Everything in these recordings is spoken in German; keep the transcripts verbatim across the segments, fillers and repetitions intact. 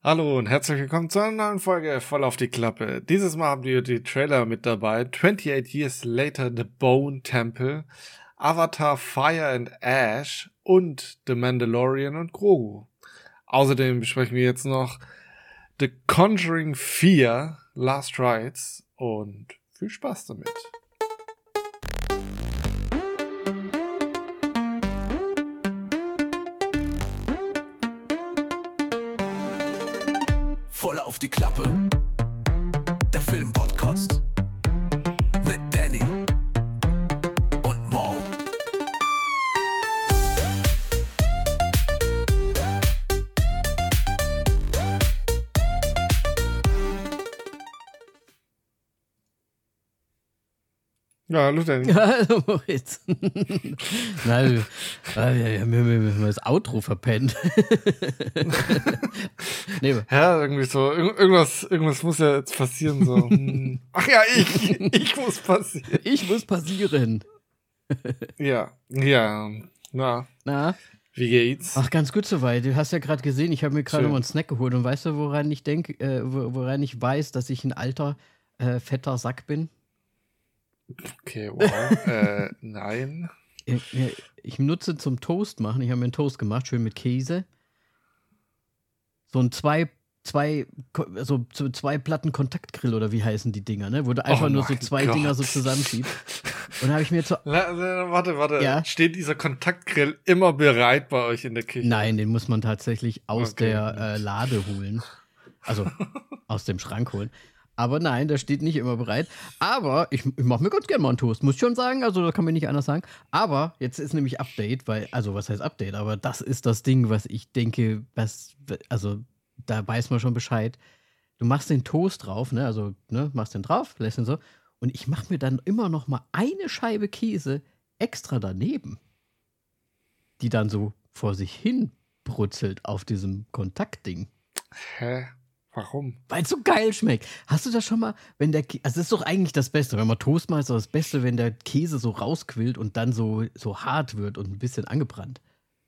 Hallo und herzlich willkommen zu einer neuen Folge Voll auf die Klappe. Dieses Mal haben wir die Trailer mit dabei. twenty-eight Years Later, The Bone Temple, Avatar Fire and Ash und The Mandalorian und Grogu. Außerdem besprechen wir jetzt noch The Conjuring four, Last Rites und viel Spaß damit. Voll auf die Klappe, der Film-Podcast mit Danny und Mo. Ja, hallo Danny. Hallo Moritz. Nein, wir haben wir das Outro verpennt. Nee. Ja, irgendwie so, irg- irgendwas, irgendwas muss ja jetzt passieren. So. Hm. Ach ja, ich, ich muss passieren. Ich muss passieren. Ja, ja, na, Na? wie geht's? Ach, ganz gut soweit. Du hast ja gerade gesehen, ich habe mir gerade Schön. mal einen Snack geholt. Und weißt du, woran ich denke, äh, wo- woran ich weiß, dass ich ein alter, äh, fetter Sack bin? Okay, wow. äh, nein. Ich, ich nutze zum Toast machen. Ich habe mir einen Toast gemacht, schön mit Käse. So ein zwei, zwei, so so zwei Platten Kontaktgrill oder wie heißen die Dinger, ne? Wo du einfach Oh nur so mein zwei Gott. Dinger so zusammenschiebst. Und da habe ich mir zu. La, la, warte, warte. Ja? Steht dieser Kontaktgrill immer bereit bei euch in der Küche? Nein, den muss man tatsächlich aus Okay, der gut. äh, Lade holen. Also aus dem Schrank holen. Aber nein, der steht nicht immer bereit. Aber ich, ich mache mir ganz gerne mal einen Toast, muss ich schon sagen. Also da kann man nicht anders sagen. Aber jetzt ist nämlich Update, weil, also was heißt Update? Aber das ist das Ding, was ich denke, was, also da weiß man schon Bescheid. Du machst den Toast drauf, ne? Also, ne, machst den drauf, lässt ihn so. Und ich mache mir dann immer noch mal eine Scheibe Käse extra daneben, die dann so vor sich hin brutzelt auf diesem Kontaktding. Hä? Warum? Weil es so geil schmeckt. Hast du das schon mal, wenn der Käse, also das ist doch eigentlich das Beste, wenn man Toast macht, ist doch das Beste, wenn der Käse so rausquillt und dann so, so hart wird und ein bisschen angebrannt.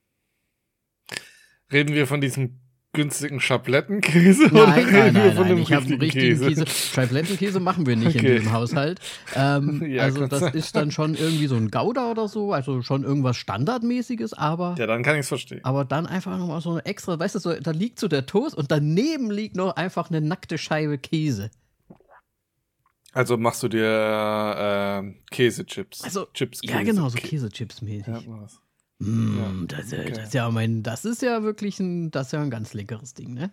Reden wir von diesem günstigen Schablettenkäse Nein, oder nein, reden wir nein, von nein, dem ich habe einen richtigen richtigen Käse? Käse. Scheiblettenkäse machen wir nicht Okay. in diesem Haushalt. Ähm, Ja, also Gott das sei- ist dann schon irgendwie so ein Gouda oder so, also schon irgendwas Standardmäßiges, aber, Ja, dann kann ich es verstehen. aber dann einfach nochmal so eine extra, weißt du, so, da liegt so der Toast und daneben liegt noch einfach eine nackte Scheibe Käse. Also machst du dir äh, Käsechips. Also, Chips, ja, genau, so Kä- Käsechips mäßig. Ja, was. Mm, Ja, das, okay. das ist ja mein, das ist ja wirklich ein, das ist ja ein ganz leckeres Ding, ne?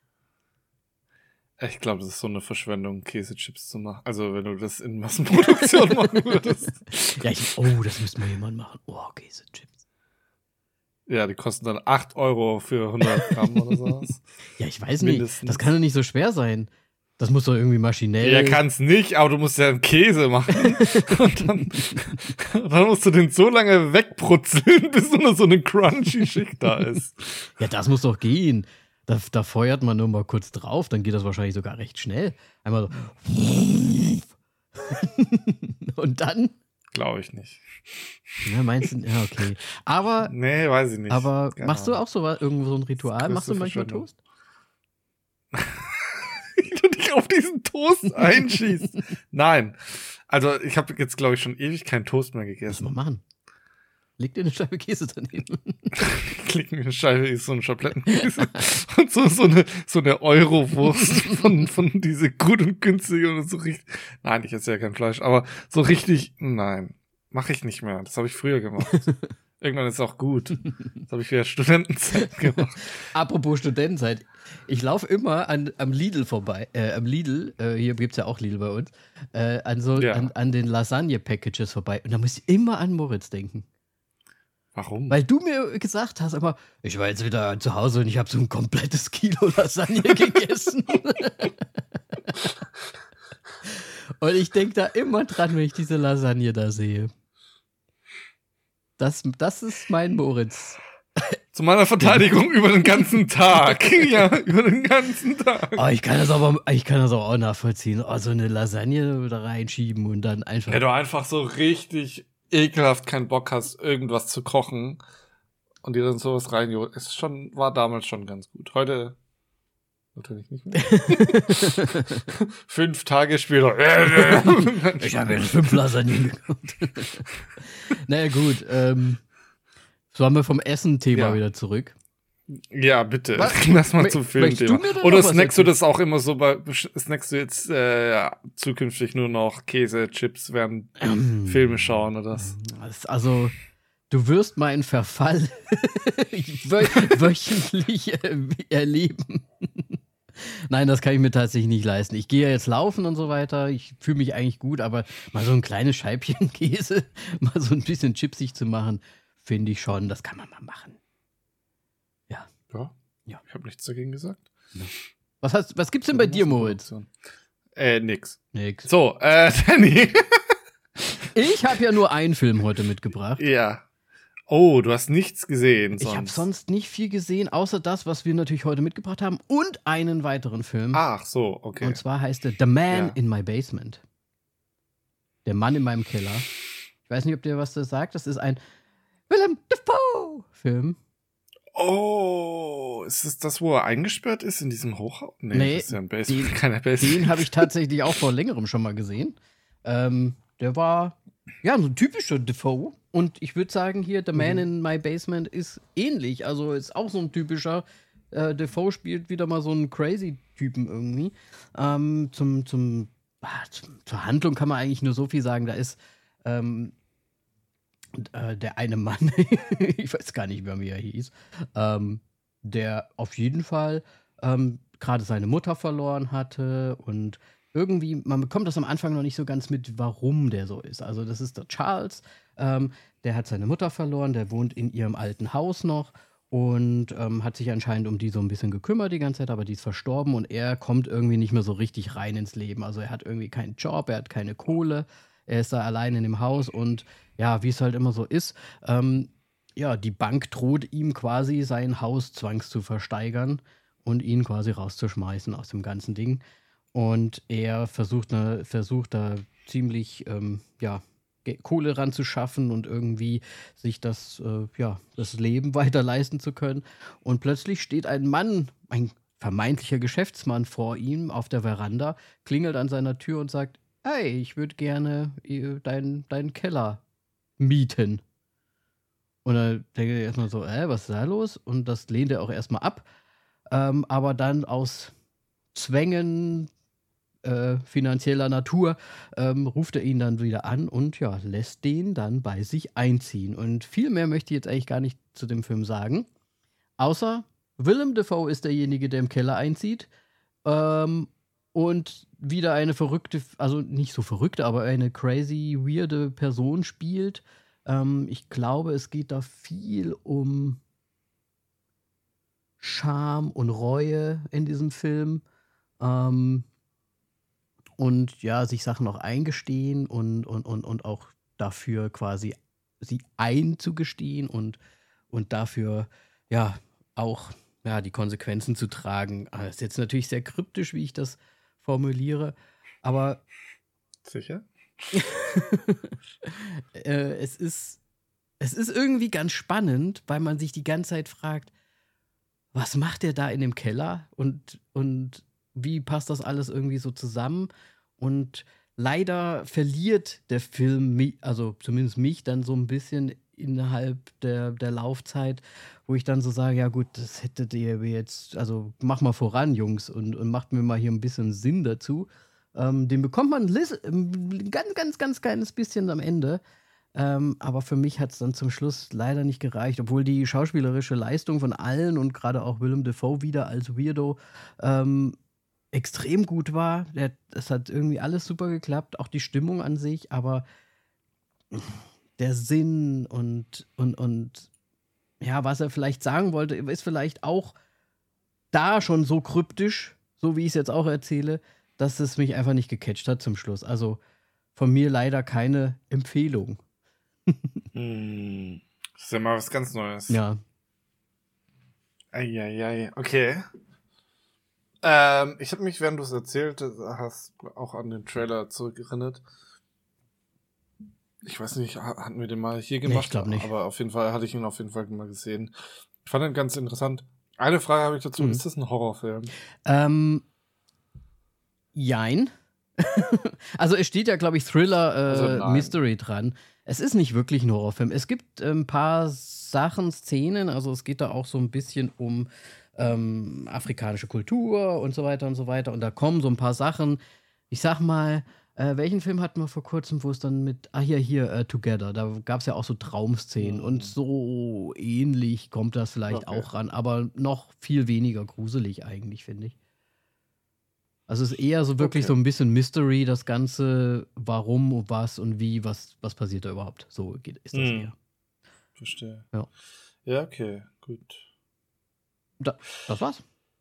Ich glaube, das ist so eine Verschwendung, Käsechips zu machen. Also, wenn du das in Massenproduktion machen würdest. Ja, ich, oh, das müsste mal jemand machen. Oh, Käsechips. Ja, die kosten dann acht Euro für hundert Gramm oder sowas. Ja, ich weiß nicht. Mindestens. Das kann doch nicht so schwer sein. Das muss doch irgendwie maschinell. Ja, kann's nicht, aber du musst ja einen Käse machen. Und dann, dann musst du den so lange wegbrutzeln, bis nur so eine crunchy Schicht da ist. Ja, das muss doch gehen. Da, da feuert man nur mal kurz drauf, dann geht das wahrscheinlich sogar recht schnell. Einmal so. Und dann? Glaube ich nicht. Ja, meinst du? Ja, okay. Aber, Nee, weiß ich nicht. aber Keine machst du Ahnung. auch so was, irgendwo so ein Ritual? Das ist Machst du größte manchmal Verschwendung. Toast? Wie du dich auf diesen Toast einschießt. Nein. Also, ich habe jetzt, glaube ich, schon ewig keinen Toast mehr Muss gegessen. man machen. Leg dir eine Scheibe Käse daneben. Klick mir eine Scheibe, ist so ein Schablettenkäse. Und so, so eine, so eine Euro-Wurst von, von diese gut und günstig und so richtig. Nein, ich esse ja kein Fleisch, aber so richtig, nein. Mache ich nicht mehr. Das habe ich früher gemacht. Irgendwann ist es auch gut. Das habe ich während Studentenzeit gemacht. Apropos Studentenzeit. Ich laufe immer an, am Lidl vorbei. Äh, am Lidl, äh, hier gibt's ja auch Lidl bei uns, äh, an, so, Ja. an, an den Lasagne-Packages vorbei. Und da muss ich immer an Moritz denken. Warum? Weil du mir gesagt hast, aber ich war jetzt wieder zu Hause und ich habe so ein komplettes Kilo Lasagne gegessen. Und ich denke da immer dran, wenn ich diese Lasagne da sehe. Das, das ist mein Moritz. Zu meiner Verteidigung über den ganzen Tag. Ja, über den ganzen Tag. Oh, ich kann das aber, ich kann das aber auch nachvollziehen. Oh, so eine Lasagne da reinschieben und dann einfach. Wenn du einfach so richtig ekelhaft keinen Bock hast, irgendwas zu kochen und dir dann sowas reinjolt, ist schon, war damals schon ganz gut. Heute natürlich nicht mehr. Fünf Tage später. Ich habe jetzt fünf Lasagne gekauft. Naja, gut. Ähm, so haben wir vom Essen-Thema Ja. wieder zurück. Ja, bitte. Was? Lass mal Mö- zum möchtest du Filmthema. mir denn Oder noch was snackst du erzählen? das auch immer so bei, snackst du jetzt äh, zukünftig nur noch Käse, Chips während Filme schauen oder was? Das- Also, du wirst meinen Verfall wö- wöchentlich äh, erleben. Nein, das kann ich mir tatsächlich nicht leisten. Ich gehe ja jetzt laufen und so weiter. Ich fühle mich eigentlich gut, aber mal so ein kleines Scheibchen Käse, mal so ein bisschen chipsig zu machen, finde ich schon, das kann man mal machen. Ja. Ja. Ja. Ich habe nichts dagegen gesagt. Was, hast, was gibt's denn bei dir, Moritz? Äh, nix. Nix. So, äh, Danny. Ich habe ja nur einen Film heute mitgebracht. Ja. Oh, du hast nichts gesehen sonst. Ich habe sonst nicht viel gesehen, außer das, was wir natürlich heute mitgebracht haben und einen weiteren Film. Ach so, okay. Und zwar heißt er The Man Ja. in My Basement. Der Mann in meinem Keller. Ich weiß nicht, ob dir was das sagt. Das ist ein Willem Dafoe-Film. Oh, ist es das, wo er eingesperrt ist in diesem Hochhaus? Nee, Nee, das ist ja ein Basement, den- keiner Basement. Den habe ich tatsächlich auch vor längerem schon mal gesehen. Ähm, der war, ja, so ein typischer Dafoe. Und ich würde sagen, hier, The Man Mhm. in My Basement ist ähnlich. Also ist auch so ein typischer. Äh, Dafoe spielt wieder mal so einen Crazy-Typen irgendwie. Ähm, zum, zum, ah, zum, zur Handlung kann man eigentlich nur so viel sagen. Da ist ähm, äh, der eine Mann, ich weiß gar nicht mehr, wie er hieß, ähm, der auf jeden Fall ähm, gerade seine Mutter verloren hatte und irgendwie, man bekommt das am Anfang noch nicht so ganz mit, warum der so ist. Also das ist der Charles, ähm, der hat seine Mutter verloren, der wohnt in ihrem alten Haus noch und ähm, hat sich anscheinend um die so ein bisschen gekümmert die ganze Zeit, aber die ist verstorben und er kommt irgendwie nicht mehr so richtig rein ins Leben. Also er hat irgendwie keinen Job, er hat keine Kohle, er ist da allein in dem Haus und ja, wie es halt immer so ist, ähm, ja, die Bank droht ihm quasi sein Haus zwangs zu versteigern und ihn quasi rauszuschmeißen aus dem ganzen Ding. Und er versucht, ne, versucht da ziemlich ähm, ja, Ge- Kohle ranzuschaffen und irgendwie sich das, äh, ja, das Leben weiter leisten zu können. Und plötzlich steht ein Mann, ein vermeintlicher Geschäftsmann vor ihm auf der Veranda, klingelt an seiner Tür und sagt, hey, ich würde gerne äh, deinen deinen Keller mieten. Und dann denkt er erstmal so, äh, was ist da los? Und das lehnt er auch erstmal ab. Ähm, aber dann aus Zwängen äh, finanzieller Natur ähm, ruft er ihn dann wieder an und ja, lässt den dann bei sich einziehen. Und viel mehr möchte ich jetzt eigentlich gar nicht zu dem Film sagen. Außer Willem Dafoe ist derjenige, der im Keller einzieht. Ähm, und wieder eine verrückte, also nicht so verrückte, aber eine crazy, weirde Person spielt. Ähm, ich glaube, es geht da viel um Scham und Reue in diesem Film. Ähm, und ja, sich Sachen auch eingestehen und, und, und, und auch dafür quasi sie einzugestehen und, und dafür ja auch ja, die Konsequenzen zu tragen. Das ist jetzt natürlich sehr kryptisch, wie ich das formuliere, aber Sicher? äh, es ist es ist irgendwie ganz spannend, weil man sich die ganze Zeit fragt, was macht der da in dem Keller und, und wie passt das alles irgendwie so zusammen? Und leider verliert der Film, mi- also zumindest mich, dann so ein bisschen innerhalb der, der Laufzeit, wo ich dann so sage, ja gut, das hättet ihr jetzt, also mach mal voran, Jungs, und, und macht mir mal hier ein bisschen Sinn dazu. Ähm, den bekommt man lis- ein ganz, ganz, ganz kleines bisschen am Ende. Ähm, aber für mich hat es dann zum Schluss leider nicht gereicht, obwohl die schauspielerische Leistung von allen und gerade auch Willem Dafoe wieder als Weirdo ähm, extrem gut war. Der, das hat irgendwie alles super geklappt, auch die Stimmung an sich, aber der Sinn und, und, und ja, was er vielleicht sagen wollte, ist vielleicht auch da schon so kryptisch, so wie ich es jetzt auch erzähle, dass es mich einfach nicht gecatcht hat zum Schluss. Also von mir leider keine Empfehlung. Hm. Das ist ja mal was ganz Neues. Ja. Eieiei, okay. Ähm, ich habe mich, während du es erzählt hast, auch an den Trailer zurückerinnert. Ich weiß nicht, ha- hatten wir den mal hier Nee, gemacht? ich glaub nicht. Aber auf jeden Fall hatte ich ihn auf jeden Fall mal gesehen. Ich fand ihn ganz interessant. Eine Frage habe ich dazu. Mhm. Ist das ein Horrorfilm? Ähm, jein. Also es steht ja, glaube ich, Thriller äh, Also nein. Mystery dran. Es ist nicht wirklich ein Horrorfilm. Es gibt ein ähm, paar Sachen, Szenen, also es geht da auch so ein bisschen um ähm, afrikanische Kultur und so weiter und so weiter. Und da kommen so ein paar Sachen. Ich sag mal, äh, welchen Film hatten wir vor kurzem, wo es dann mit, ah hier, hier, äh, Together, da gab es ja auch so Traumszenen Mhm. und so ähnlich kommt das vielleicht Okay. auch ran, aber noch viel weniger gruselig eigentlich, finde ich. Also es ist eher so wirklich Okay. so ein bisschen Mystery, das Ganze, warum und was und wie, was, was passiert da überhaupt. So geht, ist das Mhm. eher. Verstehe. Ja. Ja, okay, gut. Da, das war's.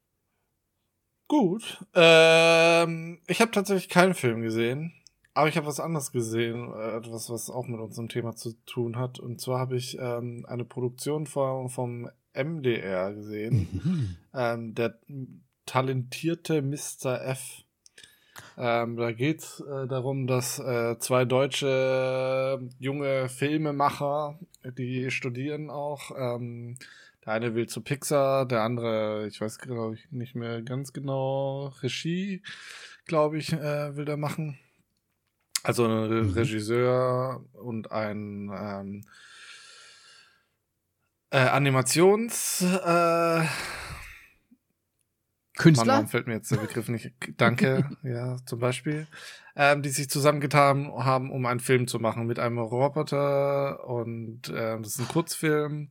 Gut. Ähm, ich habe tatsächlich keinen Film gesehen, aber ich habe was anderes gesehen, äh, etwas, was auch mit unserem Thema zu tun hat. Und zwar habe ich ähm, eine Produktion vom, vom M D R gesehen. Mhm. Ähm, der talentierte Mister F. Ähm, da geht es äh, darum, dass äh, zwei deutsche äh, junge Filmemacher, die studieren auch, ähm, der eine will zu Pixar, der andere, ich weiß glaube ich nicht mehr ganz genau, Regie, glaube ich, äh, will der machen. Also ein Re- Mhm. Regisseur und ein ähm, äh, Animations äh, Künstler? Mann, warum fällt mir jetzt der Begriff nicht? Danke, ja, zum Beispiel. Ähm, die sich zusammengetan haben, um einen Film zu machen mit einem Roboter und ähm, das ist ein Kurzfilm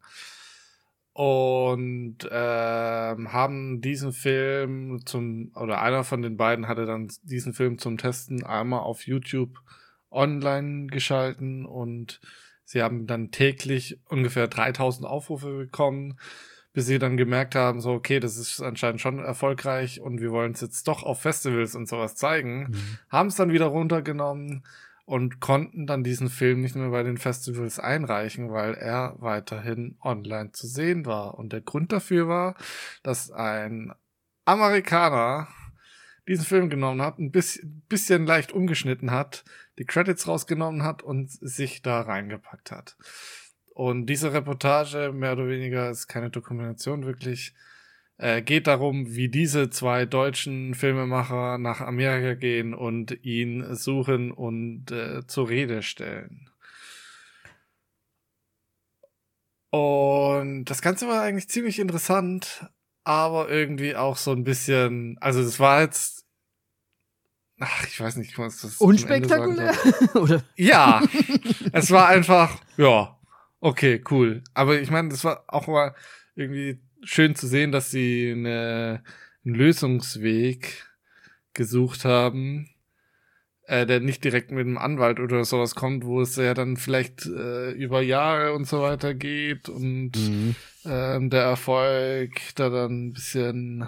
und ähm, haben diesen Film zum, oder einer von den beiden hatte dann diesen Film zum Testen einmal auf YouTube online geschalten und sie haben dann täglich ungefähr dreitausend Aufrufe bekommen, bis sie dann gemerkt haben, so, okay, das ist anscheinend schon erfolgreich und wir wollen es jetzt doch auf Festivals und sowas zeigen, Mhm. haben es dann wieder runtergenommen und konnten dann diesen Film nicht mehr bei den Festivals einreichen, weil er weiterhin online zu sehen war. Und der Grund dafür war, dass ein Amerikaner diesen Film genommen hat, ein bisschen, bisschen leicht umgeschnitten hat, die Credits rausgenommen hat und sich da reingepackt hat. Und diese Reportage, mehr oder weniger, ist keine Dokumentation wirklich, äh, geht darum, wie diese zwei deutschen Filmemacher nach Amerika gehen und ihn suchen und äh, zur Rede stellen. Und das Ganze war eigentlich ziemlich interessant, aber irgendwie auch so ein bisschen, also es war jetzt, ach, ich weiß nicht, was das zum Ende sagen Unspektakulär? soll. Oder? Ja, es war einfach, ja, okay, cool. Aber ich meine, das war auch mal irgendwie schön zu sehen, dass sie eine, einen Lösungsweg gesucht haben, äh, der nicht direkt mit einem Anwalt oder sowas kommt, wo es ja dann vielleicht äh, über Jahre und so weiter geht und Mhm. ähm, der Erfolg da dann ein bisschen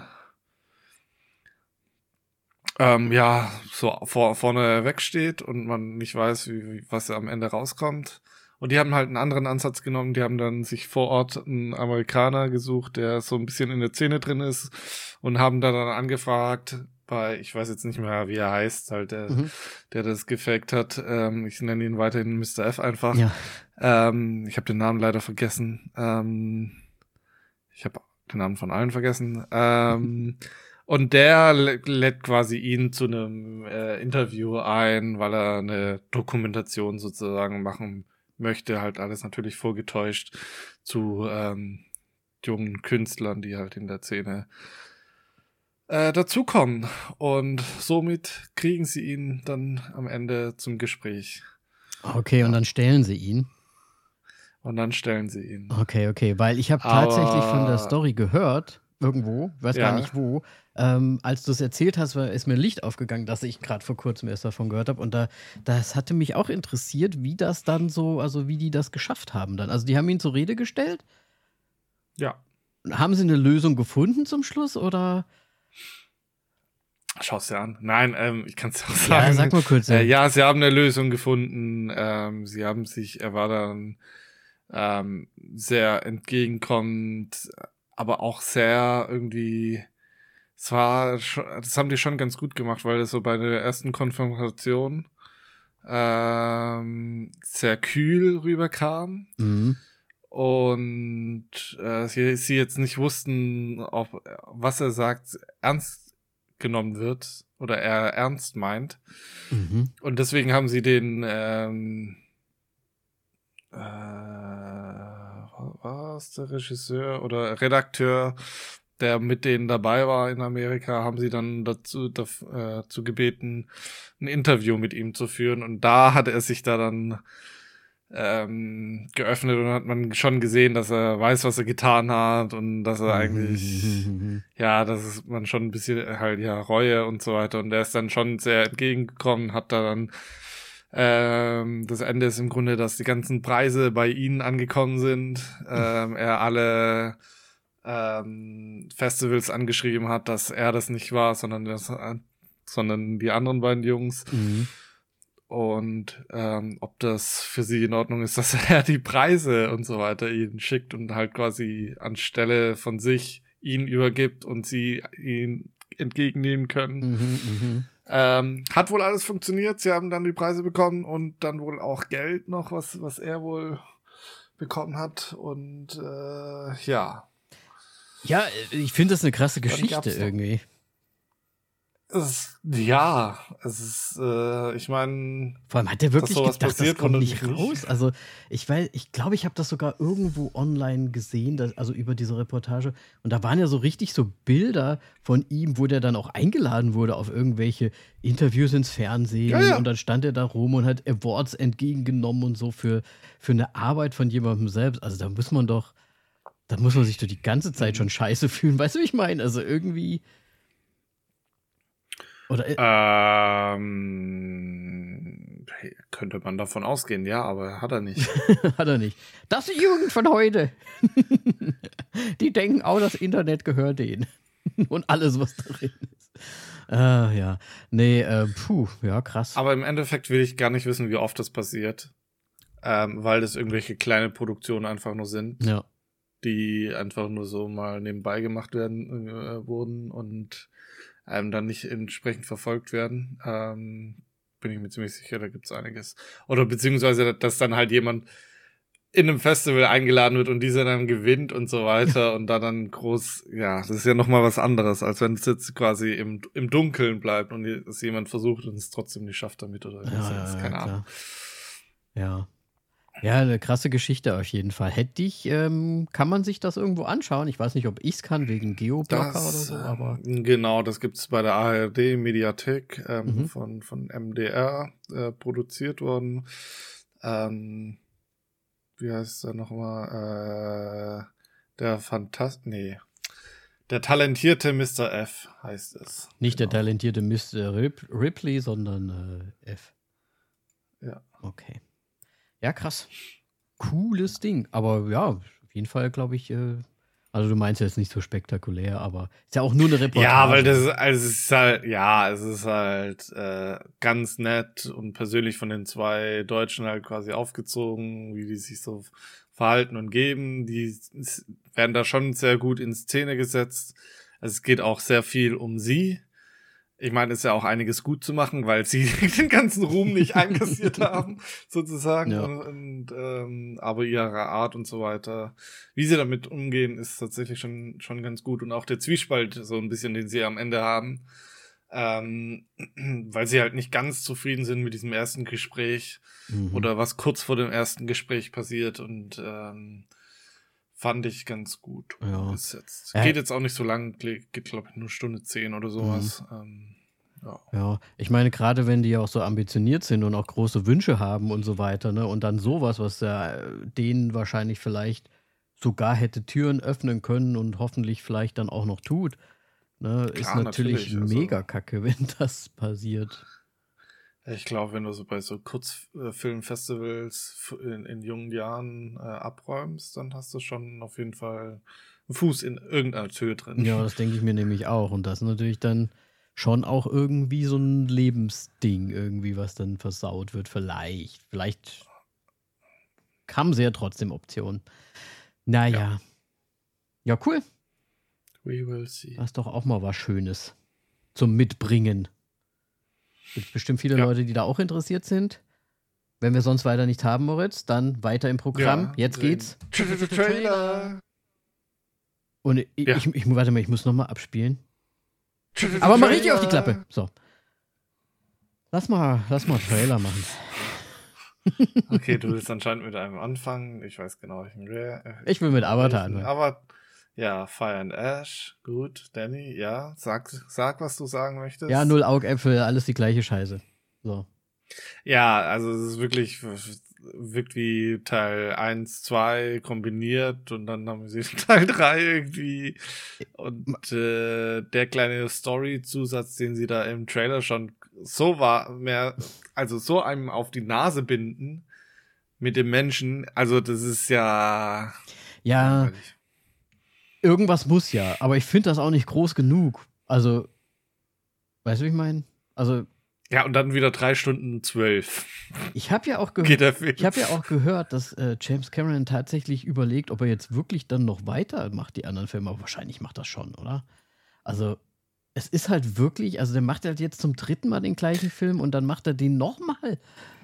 ähm, ja, so vor, vorne wegsteht und man nicht weiß, wie, wie, was am Ende rauskommt. Und die haben halt einen anderen Ansatz genommen. Die haben dann sich vor Ort einen Amerikaner gesucht, der so ein bisschen in der Szene drin ist und haben da dann angefragt bei, ich weiß jetzt nicht mehr, wie er heißt, halt der, Mhm. der das gefaked hat. Ähm, ich nenne ihn weiterhin Mister F einfach. Ja. Ähm, ich habe den Namen leider vergessen. Ähm, ich habe den Namen von allen vergessen. Ähm, und der lä- lädt quasi ihn zu einem äh, Interview ein, weil er eine Dokumentation sozusagen machen möchte. Halt alles natürlich vorgetäuscht zu ähm, jungen Künstlern, die halt in der Szene äh, dazukommen. Und somit kriegen sie ihn dann am Ende zum Gespräch. Okay, und dann stellen sie ihn. Und dann stellen sie ihn. Okay, okay, weil ich habe Aber- tatsächlich von der Story gehört, irgendwo, weiß Ja. gar nicht wo. Ähm, als du es erzählt hast, war, ist mir Licht aufgegangen, dass ich gerade vor kurzem erst davon gehört habe. Und da, das hatte mich auch interessiert, wie das dann so, also wie die das geschafft haben dann. Also die haben ihn zur Rede gestellt. Ja. Haben sie eine Lösung gefunden zum Schluss oder? Schau's dir an. Nein, ähm, ich kann es auch Ja, sagen. sag mal kurz. Äh, ja, sie haben eine Lösung gefunden. Ähm, sie haben sich, er war dann ähm, sehr entgegenkommend, aber auch sehr irgendwie, es war, schon, das haben die schon ganz gut gemacht, weil das so bei der ersten Konfrontation ähm, sehr kühl rüberkam. Mhm. und äh, sie, sie jetzt nicht wussten, ob was er sagt ernst genommen wird oder er ernst meint. Mhm. Und deswegen haben sie den ähm, äh, was der Regisseur oder Redakteur, der mit denen dabei war in Amerika, haben sie dann dazu, dazu gebeten, ein Interview mit ihm zu führen. Und da hat er sich da dann ähm, geöffnet und hat man schon gesehen, dass er weiß, was er getan hat und dass er eigentlich, ja, dass es man schon ein bisschen halt, ja, Reue und so weiter. Und er ist dann schon sehr entgegengekommen, hat da dann ähm, das Ende ist im Grunde, dass die ganzen Preise bei ihnen angekommen sind. Ähm, er alle ähm, Festivals angeschrieben hat, dass er das nicht war, sondern das, sondern die anderen beiden Jungs. Mhm. Und ähm, ob das für sie in Ordnung ist, dass er die Preise und so weiter ihnen schickt und halt quasi anstelle von sich ihn übergibt und sie ihn entgegennehmen können. Mhm, mh. Ähm, hat wohl alles funktioniert. Sie haben dann die Preise bekommen und dann wohl auch Geld noch, was, was er wohl bekommen hat. Und äh, ja. Ja, ich finde das eine krasse Dann Geschichte gab's noch- irgendwie. Es ist, ja, es ist, äh, ich meine, Vor allem hat der wirklich sowas gedacht, das passiert, kommt wundert nicht mich nicht. raus. Also ich weiß, ich glaube, ich habe das sogar irgendwo online gesehen, dass, also über diese Reportage. Und da waren ja so richtig so Bilder von ihm, wo der dann auch eingeladen wurde auf irgendwelche Interviews ins Fernsehen. Ja, ja. Und dann stand er da rum und hat Awards entgegengenommen und so für, für eine Arbeit von jemandem selbst. Also da muss man doch, da muss man sich doch die ganze Zeit schon scheiße fühlen. Weißt du, wie ich meine? Also irgendwie. Oder äh, ähm, könnte man davon ausgehen, ja, aber hat er nicht. hat er nicht. Das ist die Jugend von heute. Die denken auch, das Internet gehört denen. Und alles, was darin ist. Ah, ja. Nee, äh, puh, ja, krass. Aber im Endeffekt will ich gar nicht wissen, wie oft das passiert, ähm, weil das irgendwelche kleine Produktionen einfach nur sind, Ja. die einfach nur so mal nebenbei gemacht werden äh, wurden und ähm, dann nicht entsprechend verfolgt werden. Ähm, bin ich mir ziemlich sicher, da gibt's einiges. Oder beziehungsweise, dass dann halt jemand in einem Festival eingeladen wird und dieser dann gewinnt und so weiter und da dann groß, ja, das ist ja nochmal was anderes, als wenn es jetzt quasi im, im Dunkeln bleibt und es jemand versucht und es trotzdem nicht schafft damit oder Ja, was, ja, das ist ja, keine Ahnung. klar. Ja. Ja, eine krasse Geschichte auf jeden Fall. Hätte ich, ähm, kann man sich das irgendwo anschauen? Ich weiß nicht, ob ich es kann, wegen Geoblocker oder so, aber. ähm, genau, das gibt's bei der A R D-Mediathek ähm, Mhm. von, von M D R äh, produziert worden. Ähm, wie heißt er nochmal? Äh, der Fantast... Nee. Der talentierte Mister F heißt es. Nicht der Genau. talentierte Mister Rip Ripley, sondern äh, F. Ja. Okay. Ja, krass. Cooles Ding. Aber ja, auf jeden Fall, glaube ich, äh, also du meinst jetzt nicht so spektakulär, aber ist ja auch nur eine Reportage. Ja, weil das ist, also es ist halt, ja, es ist halt äh, ganz nett und persönlich von den zwei Deutschen halt quasi aufgezogen, wie die sich so verhalten und geben. Die s- werden da schon sehr gut in Szene gesetzt. Also es geht auch sehr viel um sie. Ich meine, es ist ja auch einiges gut zu machen, weil sie den ganzen Ruhm nicht einkassiert haben, sozusagen. Ja. Und, und ähm, aber ihre Art und so weiter, wie sie damit umgehen, ist tatsächlich schon schon ganz gut. Und auch der Zwiespalt so ein bisschen, den sie am Ende haben, ähm, weil sie halt nicht ganz zufrieden sind mit diesem ersten Gespräch Mhm. oder was kurz vor dem ersten Gespräch passiert. Und ähm, fand ich ganz gut Ja. umgesetzt. Ja. Geht jetzt auch nicht so lang, geht, glaube ich, nur Stunde zehn oder sowas. Ähm, ja. Ja, ich meine, gerade wenn die auch so ambitioniert sind und auch große Wünsche haben und so weiter, ne, und dann sowas, was ja äh, denen wahrscheinlich vielleicht sogar hätte Türen öffnen können und hoffentlich vielleicht dann auch noch tut, ne, ist Klar, natürlich, natürlich, also- mega kacke, wenn das passiert. Ich glaube, wenn du so bei so Kurzfilmfestivals f- in, in jungen Jahren äh, abräumst, dann hast du schon auf jeden Fall einen Fuß in irgendeiner Tür drin. Ja, das denke ich mir nämlich auch. Und das ist natürlich dann schon auch irgendwie so ein Lebensding, irgendwie, was dann versaut wird. Vielleicht. Vielleicht haben sie ja trotzdem Optionen. Naja. Ja, cool. We will see. Das ist doch auch mal was Schönes zum Mitbringen. Gibt bestimmt viele Ja. Leute, die da auch interessiert sind. wenn wir sonst weiter nicht haben, Moritz, dann weiter im Programm. Ja, Jetzt den geht's. Trailer. Und ich, Ja. ich, ich, warte mal, ich muss nochmal abspielen. Aber mal richtig auf die Klappe. So. Lass mal, lass mal Trailer machen. Okay, du willst anscheinend mit einem anfangen. Ich weiß genau, welchen wer. Ich will mit Avatar anfangen. Aber ja, Fire and Ash. Gut, Danny, ja. Sag, sag, was du sagen möchtest. Ja, null Augäpfel, alles die gleiche Scheiße. So. Ja, also es ist wirklich, wirkt wie Teil eins, zwei kombiniert und dann haben sie Teil drei irgendwie. Und äh, der kleine Story-Zusatz, den sie da im Trailer schon so war, mehr, also so einem auf die Nase binden mit dem Menschen, also das ist ja. Ja, irgendwas muss ja, aber ich finde das auch nicht groß genug. Also, weißt du, wie ich meine? Also, Ja, und dann wieder drei Stunden zwölf. ich habe ja auch Geht gehört, der Film. ich habe ja auch gehört, dass äh, James Cameron tatsächlich überlegt, ob er jetzt wirklich dann noch weiter macht, die anderen Filme. Aber wahrscheinlich macht das schon, oder? Also, es ist halt wirklich, also der macht halt jetzt zum dritten Mal den gleichen Film und dann macht er den nochmal.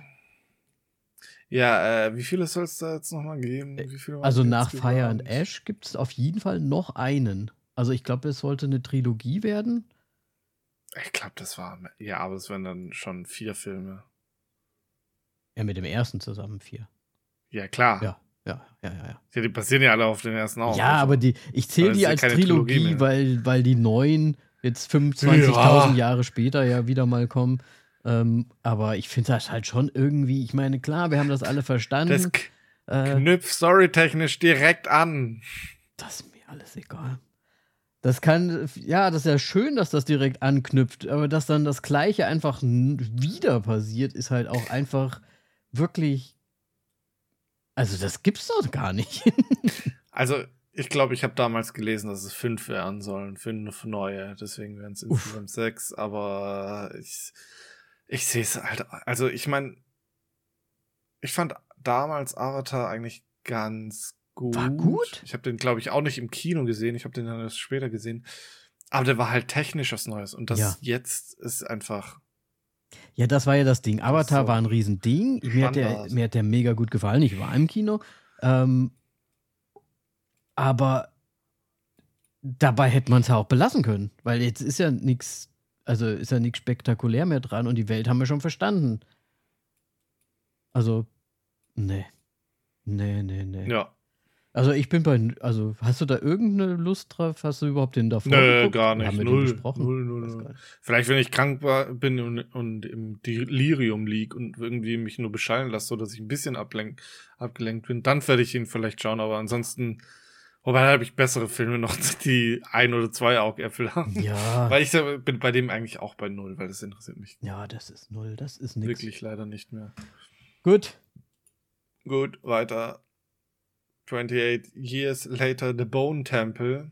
Ja, äh, wie viele soll es da jetzt nochmal geben? Wie viele waren Also jetzt nach Fire and geplant? Ash gibt es auf jeden Fall noch einen. Also ich glaube, es sollte eine Trilogie werden. Ich glaube, das war. Ja, aber es wären dann schon vier Filme. Ja, mit dem ersten zusammen vier. Ja, klar. Ja, ja, ja, ja. Ja, Ja, die passieren ja alle auf den ersten auch. ja aber die, ich zähle Aber das die ist ja als keine Trilogie, Trilogie mehr. weil, weil die neuen jetzt fünfundzwanzigtausend Ja. Jahre später ja wieder mal kommen. Ähm, aber ich finde das halt schon irgendwie, ich meine, klar, wir haben das alle verstanden. Das k- äh, knüpft storytechnisch direkt an. Das ist mir alles egal. Das kann, ja, das ist ja schön, dass das direkt anknüpft, aber dass dann das Gleiche einfach n- wieder passiert, ist halt auch einfach wirklich. Also, das gibt's doch gar nicht. Also, ich glaube, ich habe damals gelesen, dass es fünf werden sollen. Fünf neue. Deswegen wären es insgesamt sechs. Aber ich, ich sehe es halt. Also, ich meine, ich fand damals Avatar eigentlich ganz gut. War gut? Ich habe den, glaube ich, auch nicht im Kino gesehen. Ich habe den dann erst später gesehen. Aber der war halt technisch was Neues. Und das Ja. jetzt ist einfach. Ja, das war ja das Ding. Avatar so war ein Riesending. Mir hat, der, Standard. mir hat der mega gut gefallen. Ich war im Kino. Ähm, aber dabei hätte man es ja auch belassen können. Weil jetzt ist ja nichts, also ist ja nichts spektakulär mehr dran und die Welt haben wir schon verstanden. Also, nee. Nee, nee, nee. Ja. Also ich bin bei, also hast du da irgendeine Lust drauf? Hast du überhaupt den davor Nö, geguckt? gar nicht. Haben wir Null. den besprochen? Null, null, Weiß null. gar nicht. Vielleicht, wenn ich krank war, bin und, und im Delirium lieg und irgendwie mich nur beschallen lasse, so dass ich ein bisschen ablenk, abgelenkt bin, dann werde ich ihn vielleicht schauen. Aber ansonsten, wobei habe ich bessere Filme noch, die ein oder zwei Augäpfel haben. Ja, Weil ich äh, bin bei dem eigentlich auch bei null, weil das interessiert mich ja, das ist null, das ist nix. wirklich leider nicht mehr. Gut. Gut, weiter. twenty-eight Years Later, The Bone Temple.